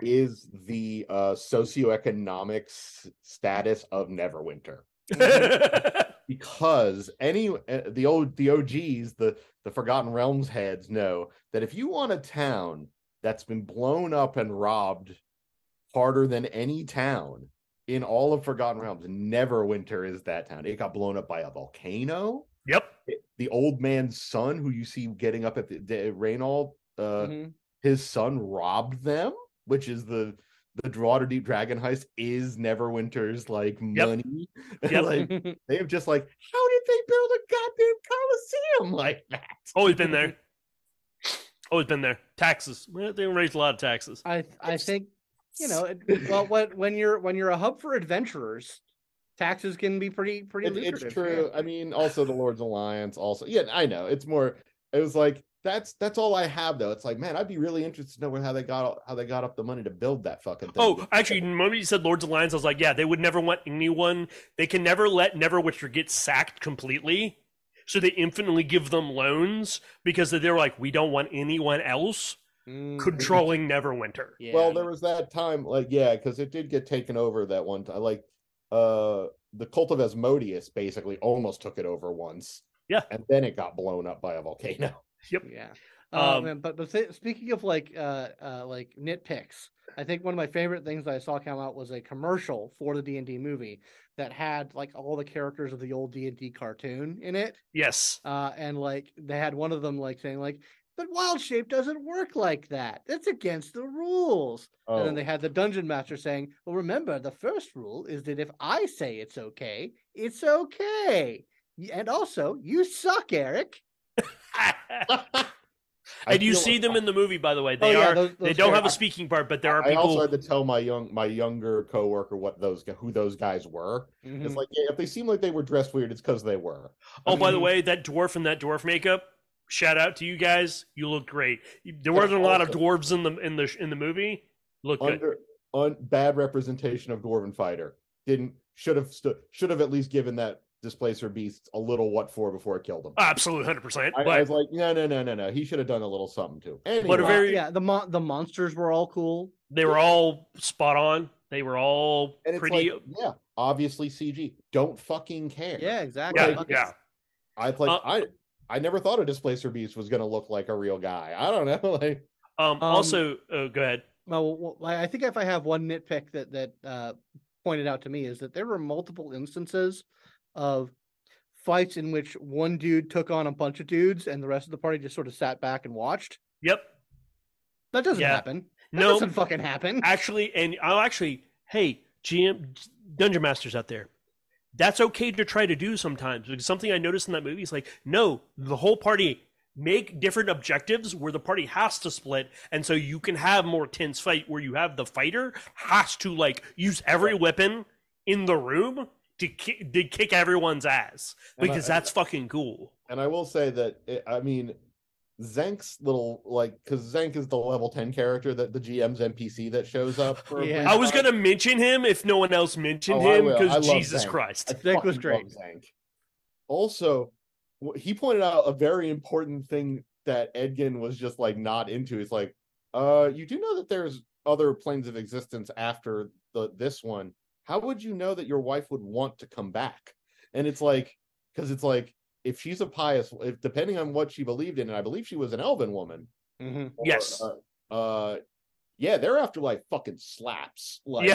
is the socioeconomic status of Neverwinter. Because the OGs, the Forgotten Realms heads know that if you want a town that's been blown up and robbed harder than any town in all of Forgotten Realms, Neverwinter is that town. It got blown up by a volcano. Yep. The old man's son, who you see getting up at the Reynold, his son robbed them, which is the Waterdeep Dragon heist is Neverwinter's like money. Yep. Like, they have just like, how did they build a goddamn Coliseum like that? Always been there. Always been there. Taxes. They raised a lot of taxes. I think, you know, when you're a hub for adventurers, taxes can be pretty lucrative. It's true. Yeah. I mean, also the Lord's Alliance. Also, yeah, I know. It's more. It was like that's all I have though. It's like, man, I'd be really interested to know how they got up the money to build that fucking thing. Oh, actually, the moment you said Lord's Alliance, I was like, yeah, they would never want anyone. They can never let Neverwinter get sacked completely. So they infinitely give them loans because they're like, we don't want anyone else controlling Neverwinter. Yeah. Well, there was that time, like, yeah, because it did get taken over that one time. Like, the Cult of Asmodeus basically almost took it over once. Yeah. And then it got blown up by a volcano. Yep. Yeah. But speaking of like nitpicks, I think one of my favorite things that I saw come out was a commercial for the D&D movie that had like all the characters of the old D&D cartoon in it. Yes. And like they had one of them like saying like, but wild shape doesn't work like that. That's against the rules. Oh. And then they had the dungeon master saying, well, remember, the first rule is that if I say it's okay, it's okay. And also, you suck, Eric. And you see them in the movie, by the way. They they don't have a speaking part, but there are people. I also had to tell my younger coworker who those guys were. Mm-hmm. It's like, yeah, if they seem like they were dressed weird, it's because they were. Oh, by the way, that dwarf and that dwarf makeup. Shout out to you guys. You look great. There wasn't a lot of dwarves in the movie. Look good. Bad representation of Dwarven fighter. Should have at least given that Displacer Beast a little what for before it killed him. Absolutely, 100%. I was like, no. He should have done a little something too. Anyway. But the monsters were all cool. They were all spot on. They were all pretty. Like, yeah, obviously CG. Don't fucking care. Yeah, exactly. Yeah. I never thought a Displacer Beast was going to look like a real guy. I don't know. Like, also, go ahead. Well, I think if I have one nitpick that pointed out to me is that there were multiple instances of fights in which one dude took on a bunch of dudes and the rest of the party just sort of sat back and watched. Yep. That doesn't happen. That doesn't fucking happen. Actually, hey, GM, Dungeon Masters out there, that's okay to try to do sometimes. Because something I noticed in that movie is like, no, the whole party make different objectives where the party has to split, and so you can have more tense fight where you have the fighter has to like use every weapon in the room to kick everyone's ass because that's fucking cool. And I will say that Zenk's little because Zenk is the level 10 character that the GM's NPC that shows up. Yeah. I was gonna mention him if no one else mentioned him because Jesus Christ, Zenk was great. Zenk. Also, he pointed out a very important thing that Edgin was just like not into. He's like, you do know that there's other planes of existence after this one. How would you know that your wife would want to come back? And it's like, because it's like, if she's a pious, depending on what she believed in, and I believe she was an elven woman. Mm-hmm. Yes. Yeah, their afterlife fucking slaps. Like,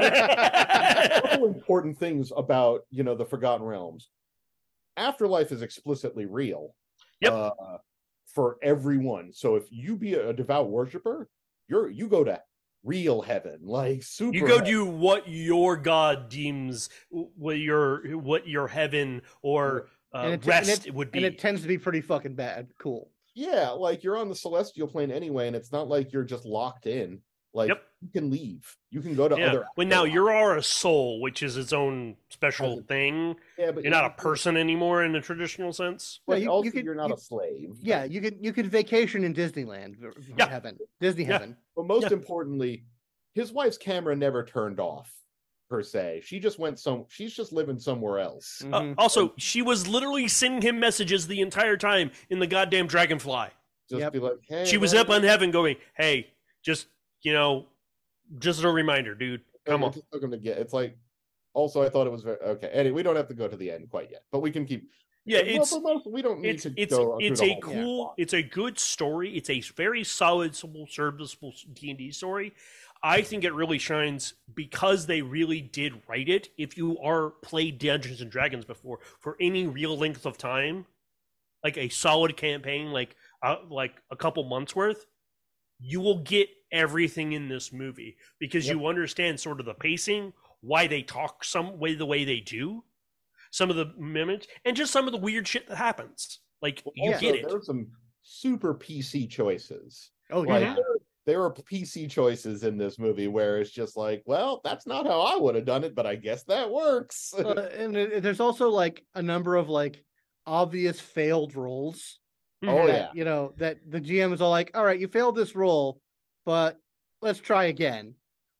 couple important things about the Forgotten Realms. Afterlife is explicitly real. Yep. For everyone. So if you be a devout worshiper, you go to real heaven, like super. You go do what your god deems what your heaven or rest would be, and it tends to be pretty fucking bad. Cool. Yeah, like you're on the celestial plane anyway, and it's not like you're just locked in. Like you can leave, you can go to other. Well, now you are a soul, which is its own special thing. Yeah, but you're not a person anymore in the traditional sense. Well, you're not a slave. Yeah, you could vacation in Disneyland. Heaven, Disney heaven. But most importantly, his wife's camera never turned off per se. She just she's just living somewhere else. Mm-hmm. Also, she was literally sending him messages the entire time in the goddamn Dragonfly. Just be like, hey. She was up on heaven going, hey, just Just a reminder, dude. Come on. It took him to get. It's like. Also, I thought it was very okay. Anyway, we don't have to go to the end quite yet, but we can keep. Yeah, we don't need to it's go. it's through the a whole cool, plot. it's a good story. It's a very solid, serviceable D&D story. I think it really shines because they really did write it. If you are played Dungeons and Dragons before for any real length of time, like a solid campaign, like a couple months worth, you will get everything in this movie because you understand sort of the pacing, why they talk some way the way they do, some of the mimics, and just some of the weird shit that happens. Like you get it. There's some super PC choices. Oh Like, yeah. there are PC choices in this movie where it's just like, well, that's not how I would have done it, but I guess that works. And there's also like a number of like obvious failed rolls. Oh that, that the GM is all like, all right, you failed this roll, but let's try again.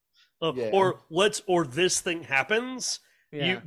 Or this thing happens. Yeah.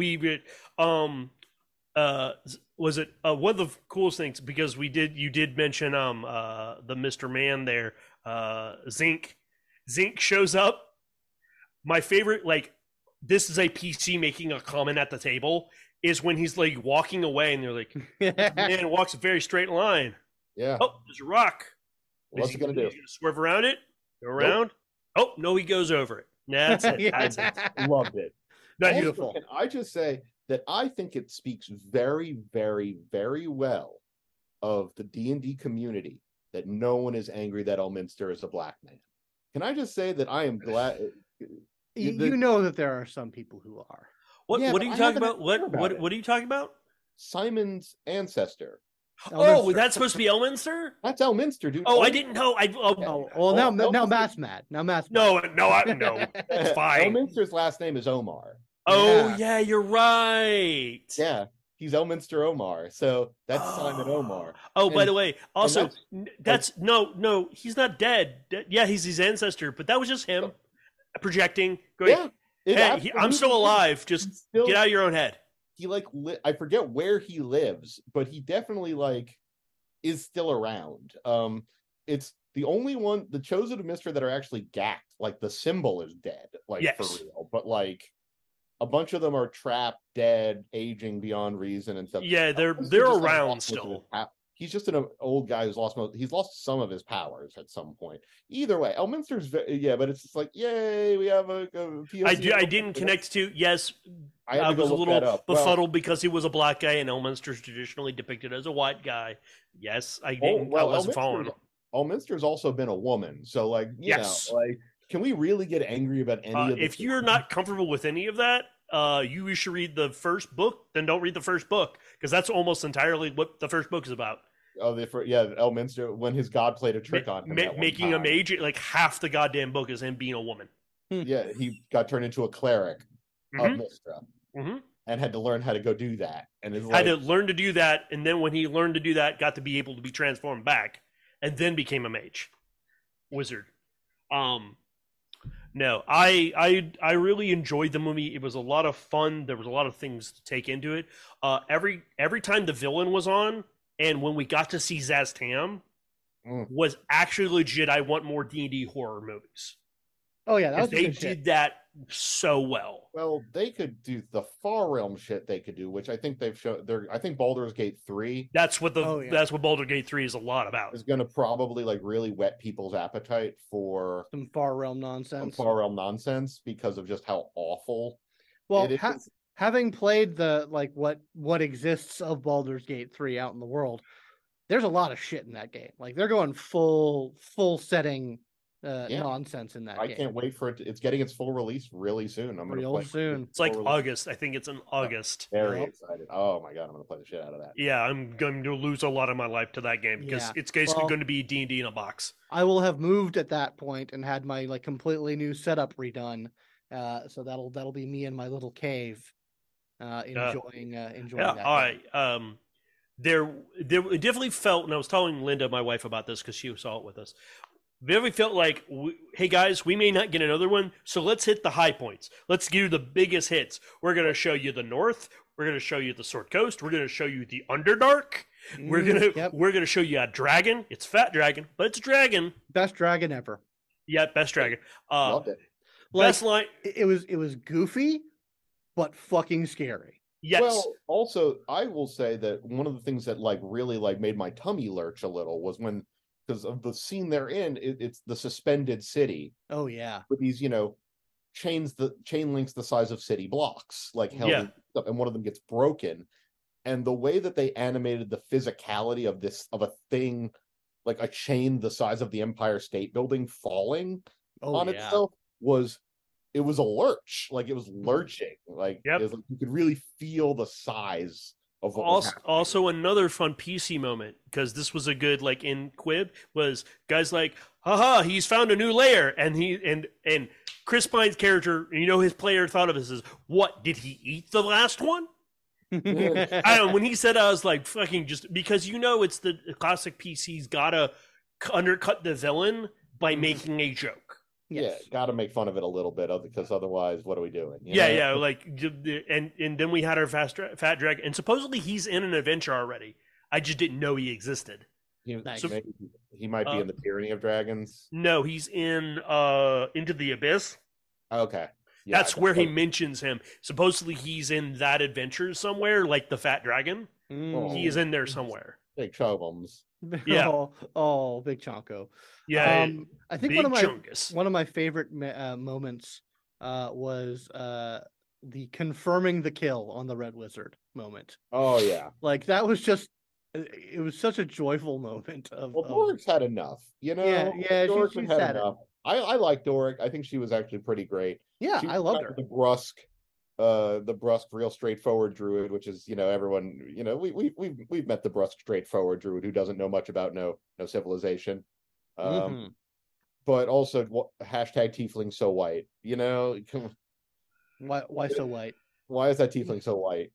Was it one of the coolest things because you did mention the Mr. Man there, Zinc shows up. My favorite, like, this is a PC making a comment at the table, is when he's like walking away and they're like, man walks a very straight line. Yeah. Oh, there's a rock. What's he gonna do? He's gonna swerve around it? Go around? Nope. Oh no, he goes over it. That's it. That's it. Loved it. Not Also, beautiful. can I just say that I think it speaks very, very, very well of the D&D community that no one is angry that Elminster is a black man. Can I just say that I am glad? You know that there are some people who are. What are you talking about? What are you talking about? Simon's ancestor. Oh, that's supposed to be Elminster? That's Elminster, dude. Oh, I didn't know. Now Matt's mad. No, it's fine. Elminster's last name is Omar. Oh, yeah, you're right. Yeah, he's Elminster Omar. So that's Simon Omar. Oh, by the way, also, no, he's not dead. Yeah, he's his ancestor, but that was just him projecting. Going, hey, I'm still alive. Just get out of your own head. He I forget where he lives, but he definitely is still around. It's the only one, the chosen of Mr. that are actually gacked. Like the symbol is dead, for real. But a bunch of them are trapped, dead, aging beyond reason and stuff. Yeah, they're around still. He's just an old guy who's lost some of his powers at some point. Either way, Elminster's but it's just like, yay, we have a POC. I didn't connect to. Yes, I was a little befuddled because he was a black guy and Elminster's traditionally depicted as a white guy. Yes, I didn't. I wasn't following. Elminster's also been a woman, so can we really get angry about any of this? If you're not comfortable with any of that, you should read the first book. Then don't read the first book because that's almost entirely what the first book is about. Oh, Elminster, when his god played a trick on him, making a mage, like half the goddamn book is him being a woman. Yeah, he got turned into a cleric of Mystra, and had to learn how to go do that, and had to learn to do that, and then when he learned to do that, got to be able to be transformed back, and then became a mage, wizard. No, I really enjoyed the movie. It was a lot of fun. There was a lot of things to take into it. Every time the villain was on, and when we got to see Zaz Tam, was actually legit. I want more D&D horror movies. Oh yeah, that was they did that so well. Well, they could do the Far Realm shit. They could do, which I think they've shown. I think Baldur's Gate 3. That's what that's what Baldur's Gate 3 is a lot about. Is going to probably really whet people's appetite for some Far Realm nonsense. Because of just how awful. Well, having played the what exists of Baldur's Gate 3 out in the world, there's a lot of shit in that game. They're going full setting. Nonsense in that game. I can't wait for it. It's getting its full release really soon. I'm going to play soon. It's August. I think it's in August. Very excited. Oh my god, I'm going to play the shit out of that. Yeah, I'm going to lose a lot of my life to that game because it's basically going to be D&D in a box. I will have moved at that point and had my completely new setup redone. So that'll be me in my little cave, enjoying that. All right. It definitely felt, and I was telling Linda, my wife, about this because she saw it with us. Really felt like, hey guys, we may not get another one, so let's hit the high points. Let's do the biggest hits. We're going to show you the North. We're going to show you the Sword Coast. We're going to show you the Underdark. We're going to show you a dragon. It's Fat Dragon, but it's a dragon. Best dragon ever. Yeah, best dragon. Loved it. Best line. It was goofy, but fucking scary. Yes. Well, also, I will say that one of the things that like really like made my tummy lurch a little was when, because of the scene they're in, it's the suspended city Oh yeah. with these, chain links the size of city blocks, like held up, and one of them gets broken. And the way that they animated the physicality of a thing, like a chain the size of the Empire State Building falling on itself, it was a lurch. Like it was lurching. Like, it was like you could really feel the size of what was happening. Also another fun PC moment, because this was a good like in Quib, was guys like, haha, he's found a new layer, and and Chris Pine's character, his player thought of this as, what, did he eat the last one? I don't know, when he said, I was like, fucking, just because it's the classic PC's gotta undercut the villain by making a joke. Yes. Yeah, gotta make fun of it a little bit, because otherwise, what are we doing? Like, and then we had our fat dragon, and supposedly he's in an adventure already. I just didn't know he existed. He might be in the Tyranny of Dragons. No, he's in Into the Abyss. Okay. Yeah, that's where he mentions him. Supposedly he's in that adventure somewhere, like the Fat Dragon. He is in there somewhere. Big Chobums. Yeah. Big Chonko. Yeah. I think one of my favorite moments was the confirming the kill on the Red Wizard moment. Oh yeah. Like that was just, it was such a joyful moment Doric's had enough, Yeah, Doric she's had enough. I like Doric. I think she was actually pretty great. Yeah, I loved her. The brusque, real straightforward druid, which is, everyone, we've met the brusque, straightforward druid who doesn't know much about no civilization. But also hashtag tiefling so white, Why so white? Why is that tiefling so white?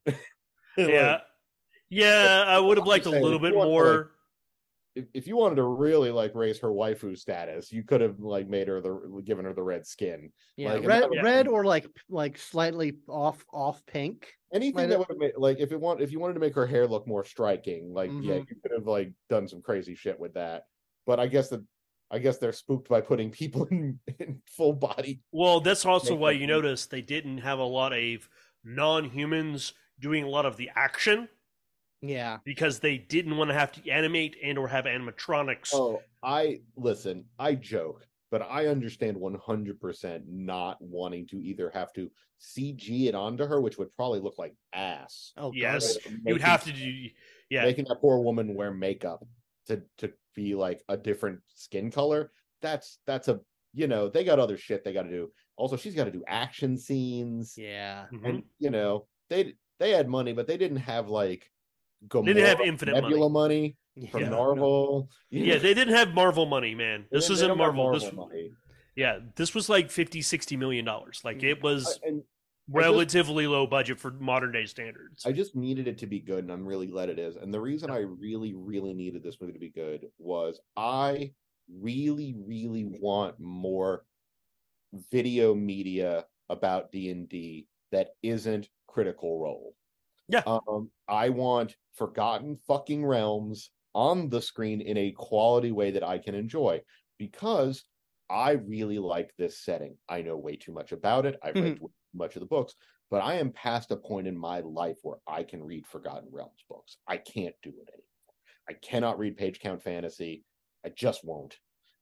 Yeah, I would have liked a little bit more. If you wanted to really like raise her waifu status, you could have like given her the red skin. Yeah, like, red or like slightly off pink. Anything that would have made, like, if you wanted to make her hair look more striking, like you could have like done some crazy shit with that. But I guess they're spooked by putting people in full body. Well, that's also why you notice they didn't have a lot of non-humans doing a lot of the action. Yeah, because they didn't want to have to animate and or have animatronics. Oh, I joke, but I understand 100% not wanting to either have to CG it onto her, which would probably look like ass. Oh, yes, you'd have to do. Yeah, making that poor woman wear makeup to be like a different skin color. That's a they got other shit they got to do. Also, she's got to do action scenes. Yeah, and they had money, but they didn't have like. Gamora, they didn't have infinite Nebula money from Marvel. Yeah, they didn't have Marvel money, man. This isn't Marvel. Money. Yeah, this was like $50-60 million. Like it was relatively low budget for modern day standards. I just needed it to be good, and I'm really glad it is. And the reason I really, really needed this movie to be good was I really, really want more video media about D&D that isn't Critical Role. Yeah. I want Forgotten fucking Realms on the screen in a quality way that I can enjoy, because I really like this setting. I know way too much about it. I've read too much of the books, but I am past a point in my life where I can read Forgotten Realms books. I can't do it anymore. I cannot read page count fantasy. I just won't.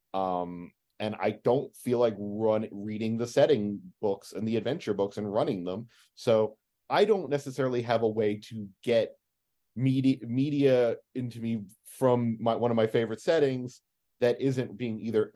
And I don't feel like reading the setting books and the adventure books and running them. So I don't necessarily have a way to get media into me from one of my favorite settings that isn't being either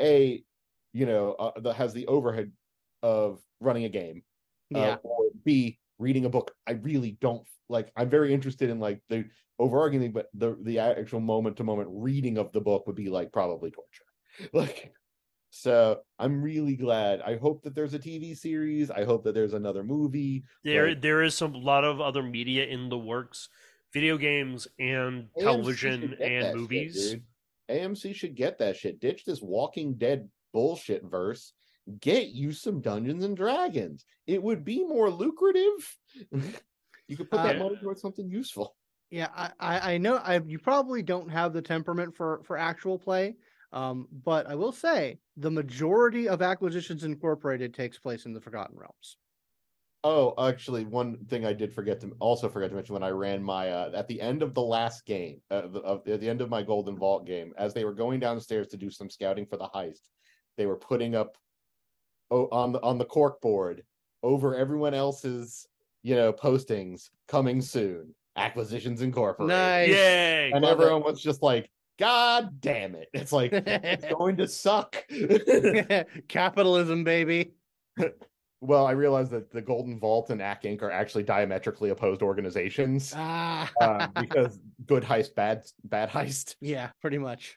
that has the overhead of running a game, or B, reading a book. I really don't like. I'm very interested in like the overarching thing, but the actual moment to moment reading of the book would be like probably torture. Like. So I'm really glad. I hope that there's a TV series. I hope that there's another movie. There is a lot of other media in the works, video games and television and movies. Shit, AMC should get that shit. Ditch this Walking Dead bullshit verse. Get you some Dungeons and Dragons. It would be more lucrative. You could put that money towards something useful. Yeah, I know you probably don't have the temperament for actual play. But I will say the majority of Acquisitions Incorporated takes place in the Forgotten Realms. Oh, actually, one thing I did forget to mention when I ran my at the end of the last game, at the end of my Golden Vault game, as they were going downstairs to do some scouting for the heist, they were putting up on the cork board over everyone else's postings, coming soon, Acquisitions Incorporated. Nice. Yay! And everyone was just like, God damn it. It's like, it's going to suck. Capitalism, baby. Well, I realized that the Golden Vault and Ack Inc. are actually diametrically opposed organizations. Because good heist, bad heist. Yeah, pretty much.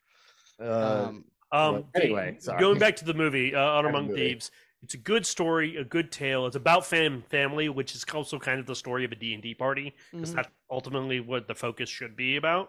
Anyway, sorry. Going back to the movie, Honor Among Thieves, it's a good story, a good tale. It's about family, which is also kind of the story of a D&D party, because that's ultimately what the focus should be about.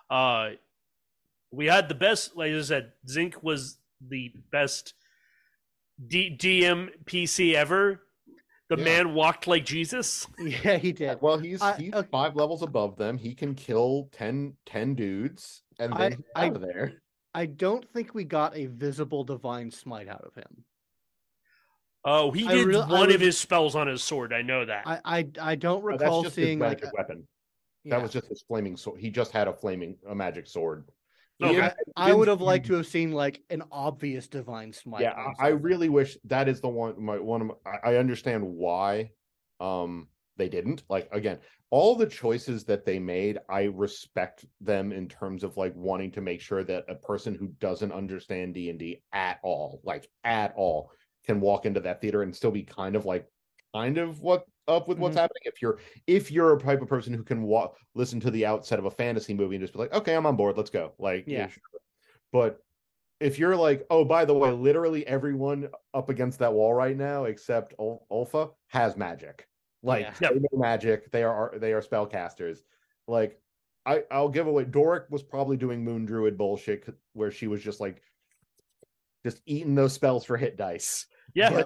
We had the best, like I said, Zinc was the best DM PC ever. The man walked like Jesus. Yeah, he did. Well, he's 5 levels above them. He can kill 10 dudes and then he's out of there. I don't think we got a visible divine smite out of him. Oh, he did one of his spells on his sword. I know that. I don't recall seeing his magic weapon. Yeah. That was just his flaming sword. He just had a magic sword. Okay. I would have liked to have seen like an obvious divine smite. Yeah, I really wish that is the one. I understand why they didn't. Like, again, all the choices that they made, I respect them in terms of like wanting to make sure that a person who doesn't understand D&D at all, can walk into that theater and still be kind of what's happening. If you're a type of person who can listen to the outset of a fantasy movie and just be like, okay, I'm on board, let's go. Like, yeah, sure. But if you're like, oh, by the way, literally everyone up against that wall right now except Ulfa has magic. Like, they know magic. They are spellcasters. Like, I'll give away. Doric was probably doing Moon Druid bullshit where she was just eating those spells for hit dice. Yeah.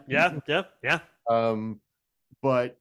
But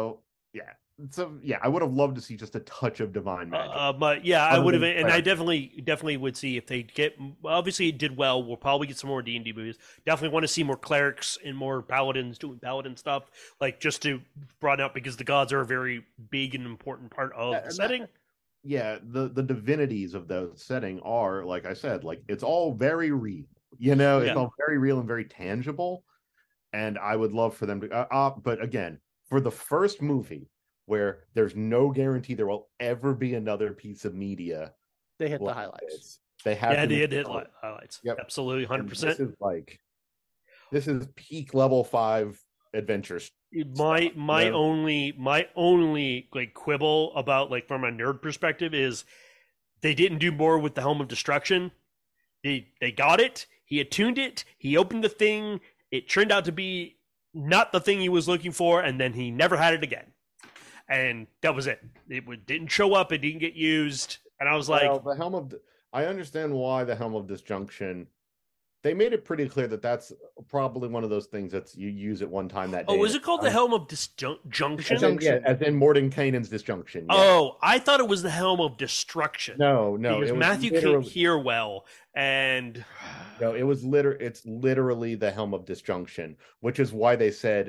So I would have loved to see just a touch of divine magic. But yeah, I would have, and I definitely would see if they get. Obviously, it did well. We'll probably get some more D&D movies. Definitely want to see more clerics and more paladins doing paladin stuff, like just to broaden out because the gods are a very big and important part of the setting. The divinities of the setting are, like I said, like it's all very real. It's all very real and very tangible. And I would love for them to. But again, for the first movie, where there's no guarantee there will ever be another piece of media, they hit the highlights. They have they hit highlights. Yep. Absolutely, 100%. This is peak level 5 adventures. My only like quibble about, like, from a nerd perspective is they didn't do more with the Helm of Destruction. They got it. He attuned it. He opened the thing. It turned out to be not the thing he was looking for, and then he never had it again. And that was it. It didn't show up. It didn't get used. And I was like, I understand why the Helm of Disjunction. They made it pretty clear that that's probably one of those things that you use at one time that day. Oh, is it called the Helm of Disjunction? As in Mordenkainen's Disjunction. Yeah. Oh, I thought it was the Helm of Destruction. No. Because Matthew can't hear well. And no, it's literally the Helm of Disjunction, which is why they said,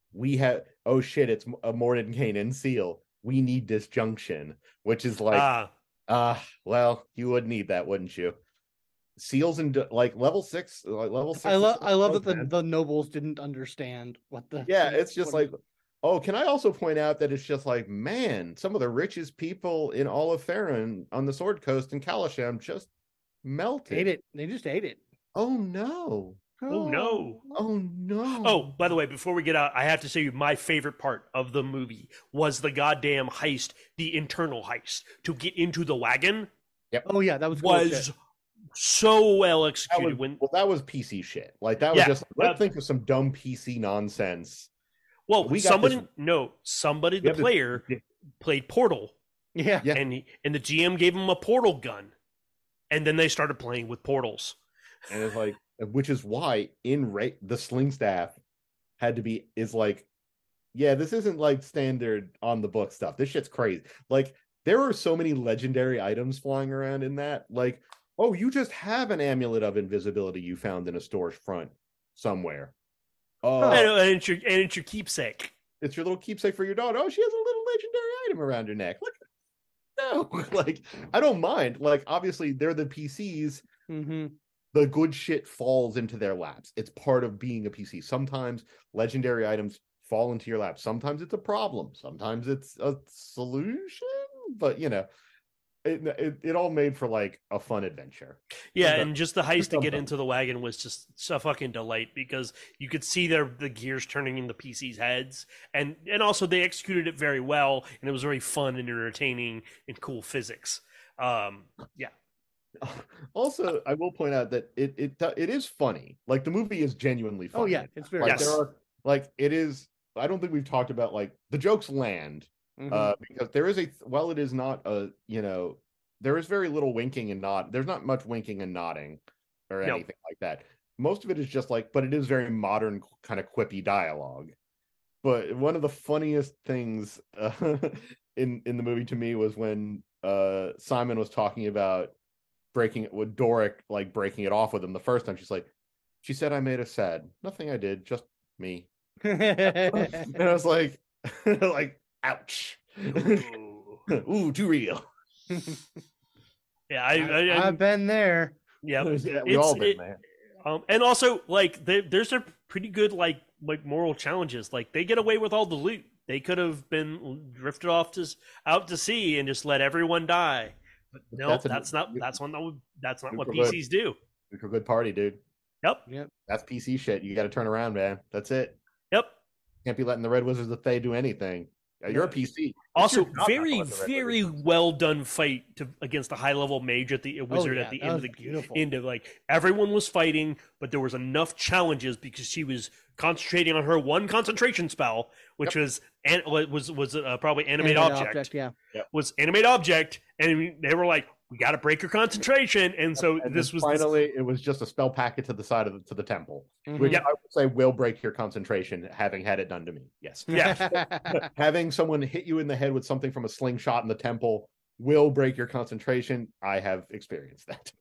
it's a Mordenkainen seal. We need Disjunction, which is like, well, you would need that, wouldn't you? Seals and level 6. I love that the nobles didn't understand what the. Yeah, it's just like, oh, can I also point out that it's just like, man, some of the richest people in all of Faerun on the Sword Coast and Kalasham just melted. Ate it. They just ate it. Oh no. Oh no. Oh no. Oh, by the way, before we get out, I have to say my favorite part of the movie was the goddamn heist, the internal heist to get into the wagon. Yep. Oh yeah, that was so well executed. That was PC shit. Like that was just let's think of some dumb PC nonsense. Well, somebody the player played Portal. Yeah. And the GM gave him a portal gun. And then they started playing with portals. And it's like, which is why the sling staff is like, yeah, this isn't like standard on the book stuff. This shit's crazy. Like, there are so many legendary items flying around in that. Like, oh, you just have an amulet of invisibility you found in a storefront somewhere. And it's your keepsake. It's your little keepsake for your daughter. Oh, she has a little legendary item around her neck. Look, no, like I don't mind. Like obviously they're the PCs. Mm-hmm. The good shit falls into their laps. It's part of being a PC. Sometimes legendary items fall into your lap. Sometimes it's a problem. Sometimes it's a solution. But you know, it all made for like a fun adventure. Yeah, and just the heist to get into the wagon was just a fucking delight because you could see the gears turning in the PC's heads, and also they executed it very well, and it was very fun and entertaining and cool physics. Yeah. Also, I will point out that it is funny. Like the movie is genuinely funny. Oh yeah, it's very. Like Yes. there are it is. I don't think we've talked about like the jokes land. Because there is while it is not a, you know, there is very little winking and nod. There's not much winking and nodding or anything like that. Most of it is just like, but it is very modern kind of quippy dialogue. But one of the funniest things in the movie to me was when Simon was talking about breaking it with Doric, like breaking it off with him the first time. She said, I made us sad. Nothing I did, just me. And I was like, like, ouch. Ooh, too real. Yeah, I've been there. Yeah, we've all been there. And also, like, there's a pretty good like moral challenges. Like, they get away with all the loot. They could have been drifted off out to sea and just let everyone die. But no, that's not what PCs do. It's a good party, dude. Yep. That's PC shit. You got to turn around, man. That's it. Yep. Can't be letting the Red Wizards of Thay do anything. You're a PC. Also, very, very well done fight against a high level mage at the wizard at the end of like everyone was fighting, but there was enough challenges because she was concentrating on her one concentration spell, which was probably animate object. Was animate object, and they were like, we got to break her concentration, and so this was finally it was just a spell packet to the side of the temple, which I would say will break your concentration, having had it done to me. Yes, yeah. Having someone hit you in the head with something from a slingshot in the temple will break your concentration. I have experienced that.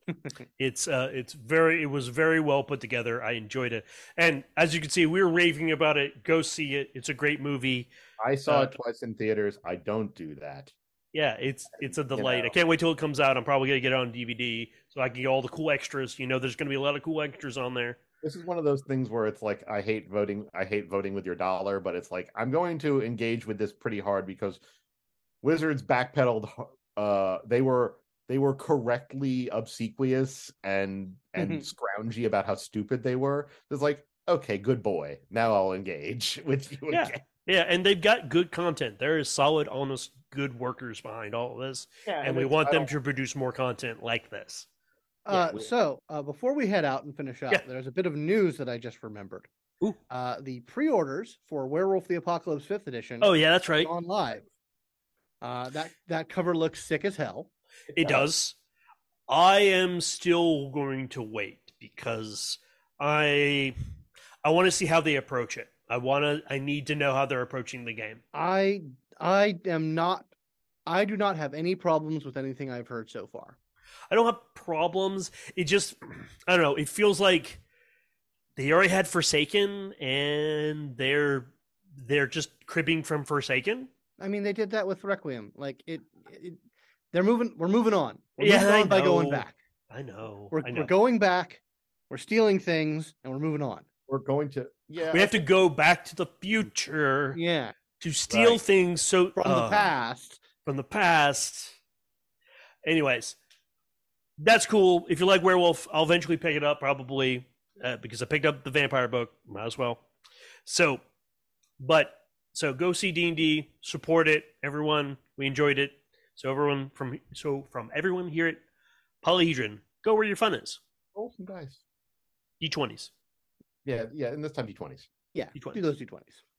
It was very well put together. I enjoyed it, and as you can see, we were raving about it. Go see it. It's a great movie. I saw it twice in theaters. I don't do that. Yeah, it's a delight. You know, I can't wait till it comes out. I'm probably gonna get it on DVD so I can get all the cool extras. You know, there's gonna be a lot of cool extras on there. This is one of those things where it's like I hate voting with your dollar, but it's like I'm going to engage with this pretty hard because Wizards backpedaled. They were correctly obsequious and scroungy about how stupid they were. It's like, okay, good boy. Now I'll engage with you again. Yeah, and they've got good content. There is solid, honest, good workers behind all of this, and we want them to produce more content like this. So before we head out and finish up, there's a bit of news that I just remembered. Ooh. The pre-orders for Werewolf the Apocalypse 5th edition. Oh yeah, that's right. On live. That cover looks sick as hell. It does. I am still going to wait because I want to see how they approach it. I need to know how they're approaching the game. I do not have any problems with anything I've heard so far. I don't have problems. It just, I don't know. It feels like they already had Forsaken, and they're just cribbing from Forsaken. I mean, they did that with Requiem. Like we're moving on. We're moving on by going back. I know. We're going back. We're stealing things, and we're moving on. We're going to we have to go back to the future. Yeah. To steal things from the past. From the past. Anyways, that's cool. If you like Werewolf, I'll eventually pick it up probably because I picked up the Vampire book. Might as well. So go see D&D, support it, everyone. We enjoyed it. So from everyone here at Polyhedron, go where your fun is. Roll some dice. D20s. Yeah, and this time D20s. Yeah, D20s. do those D20s.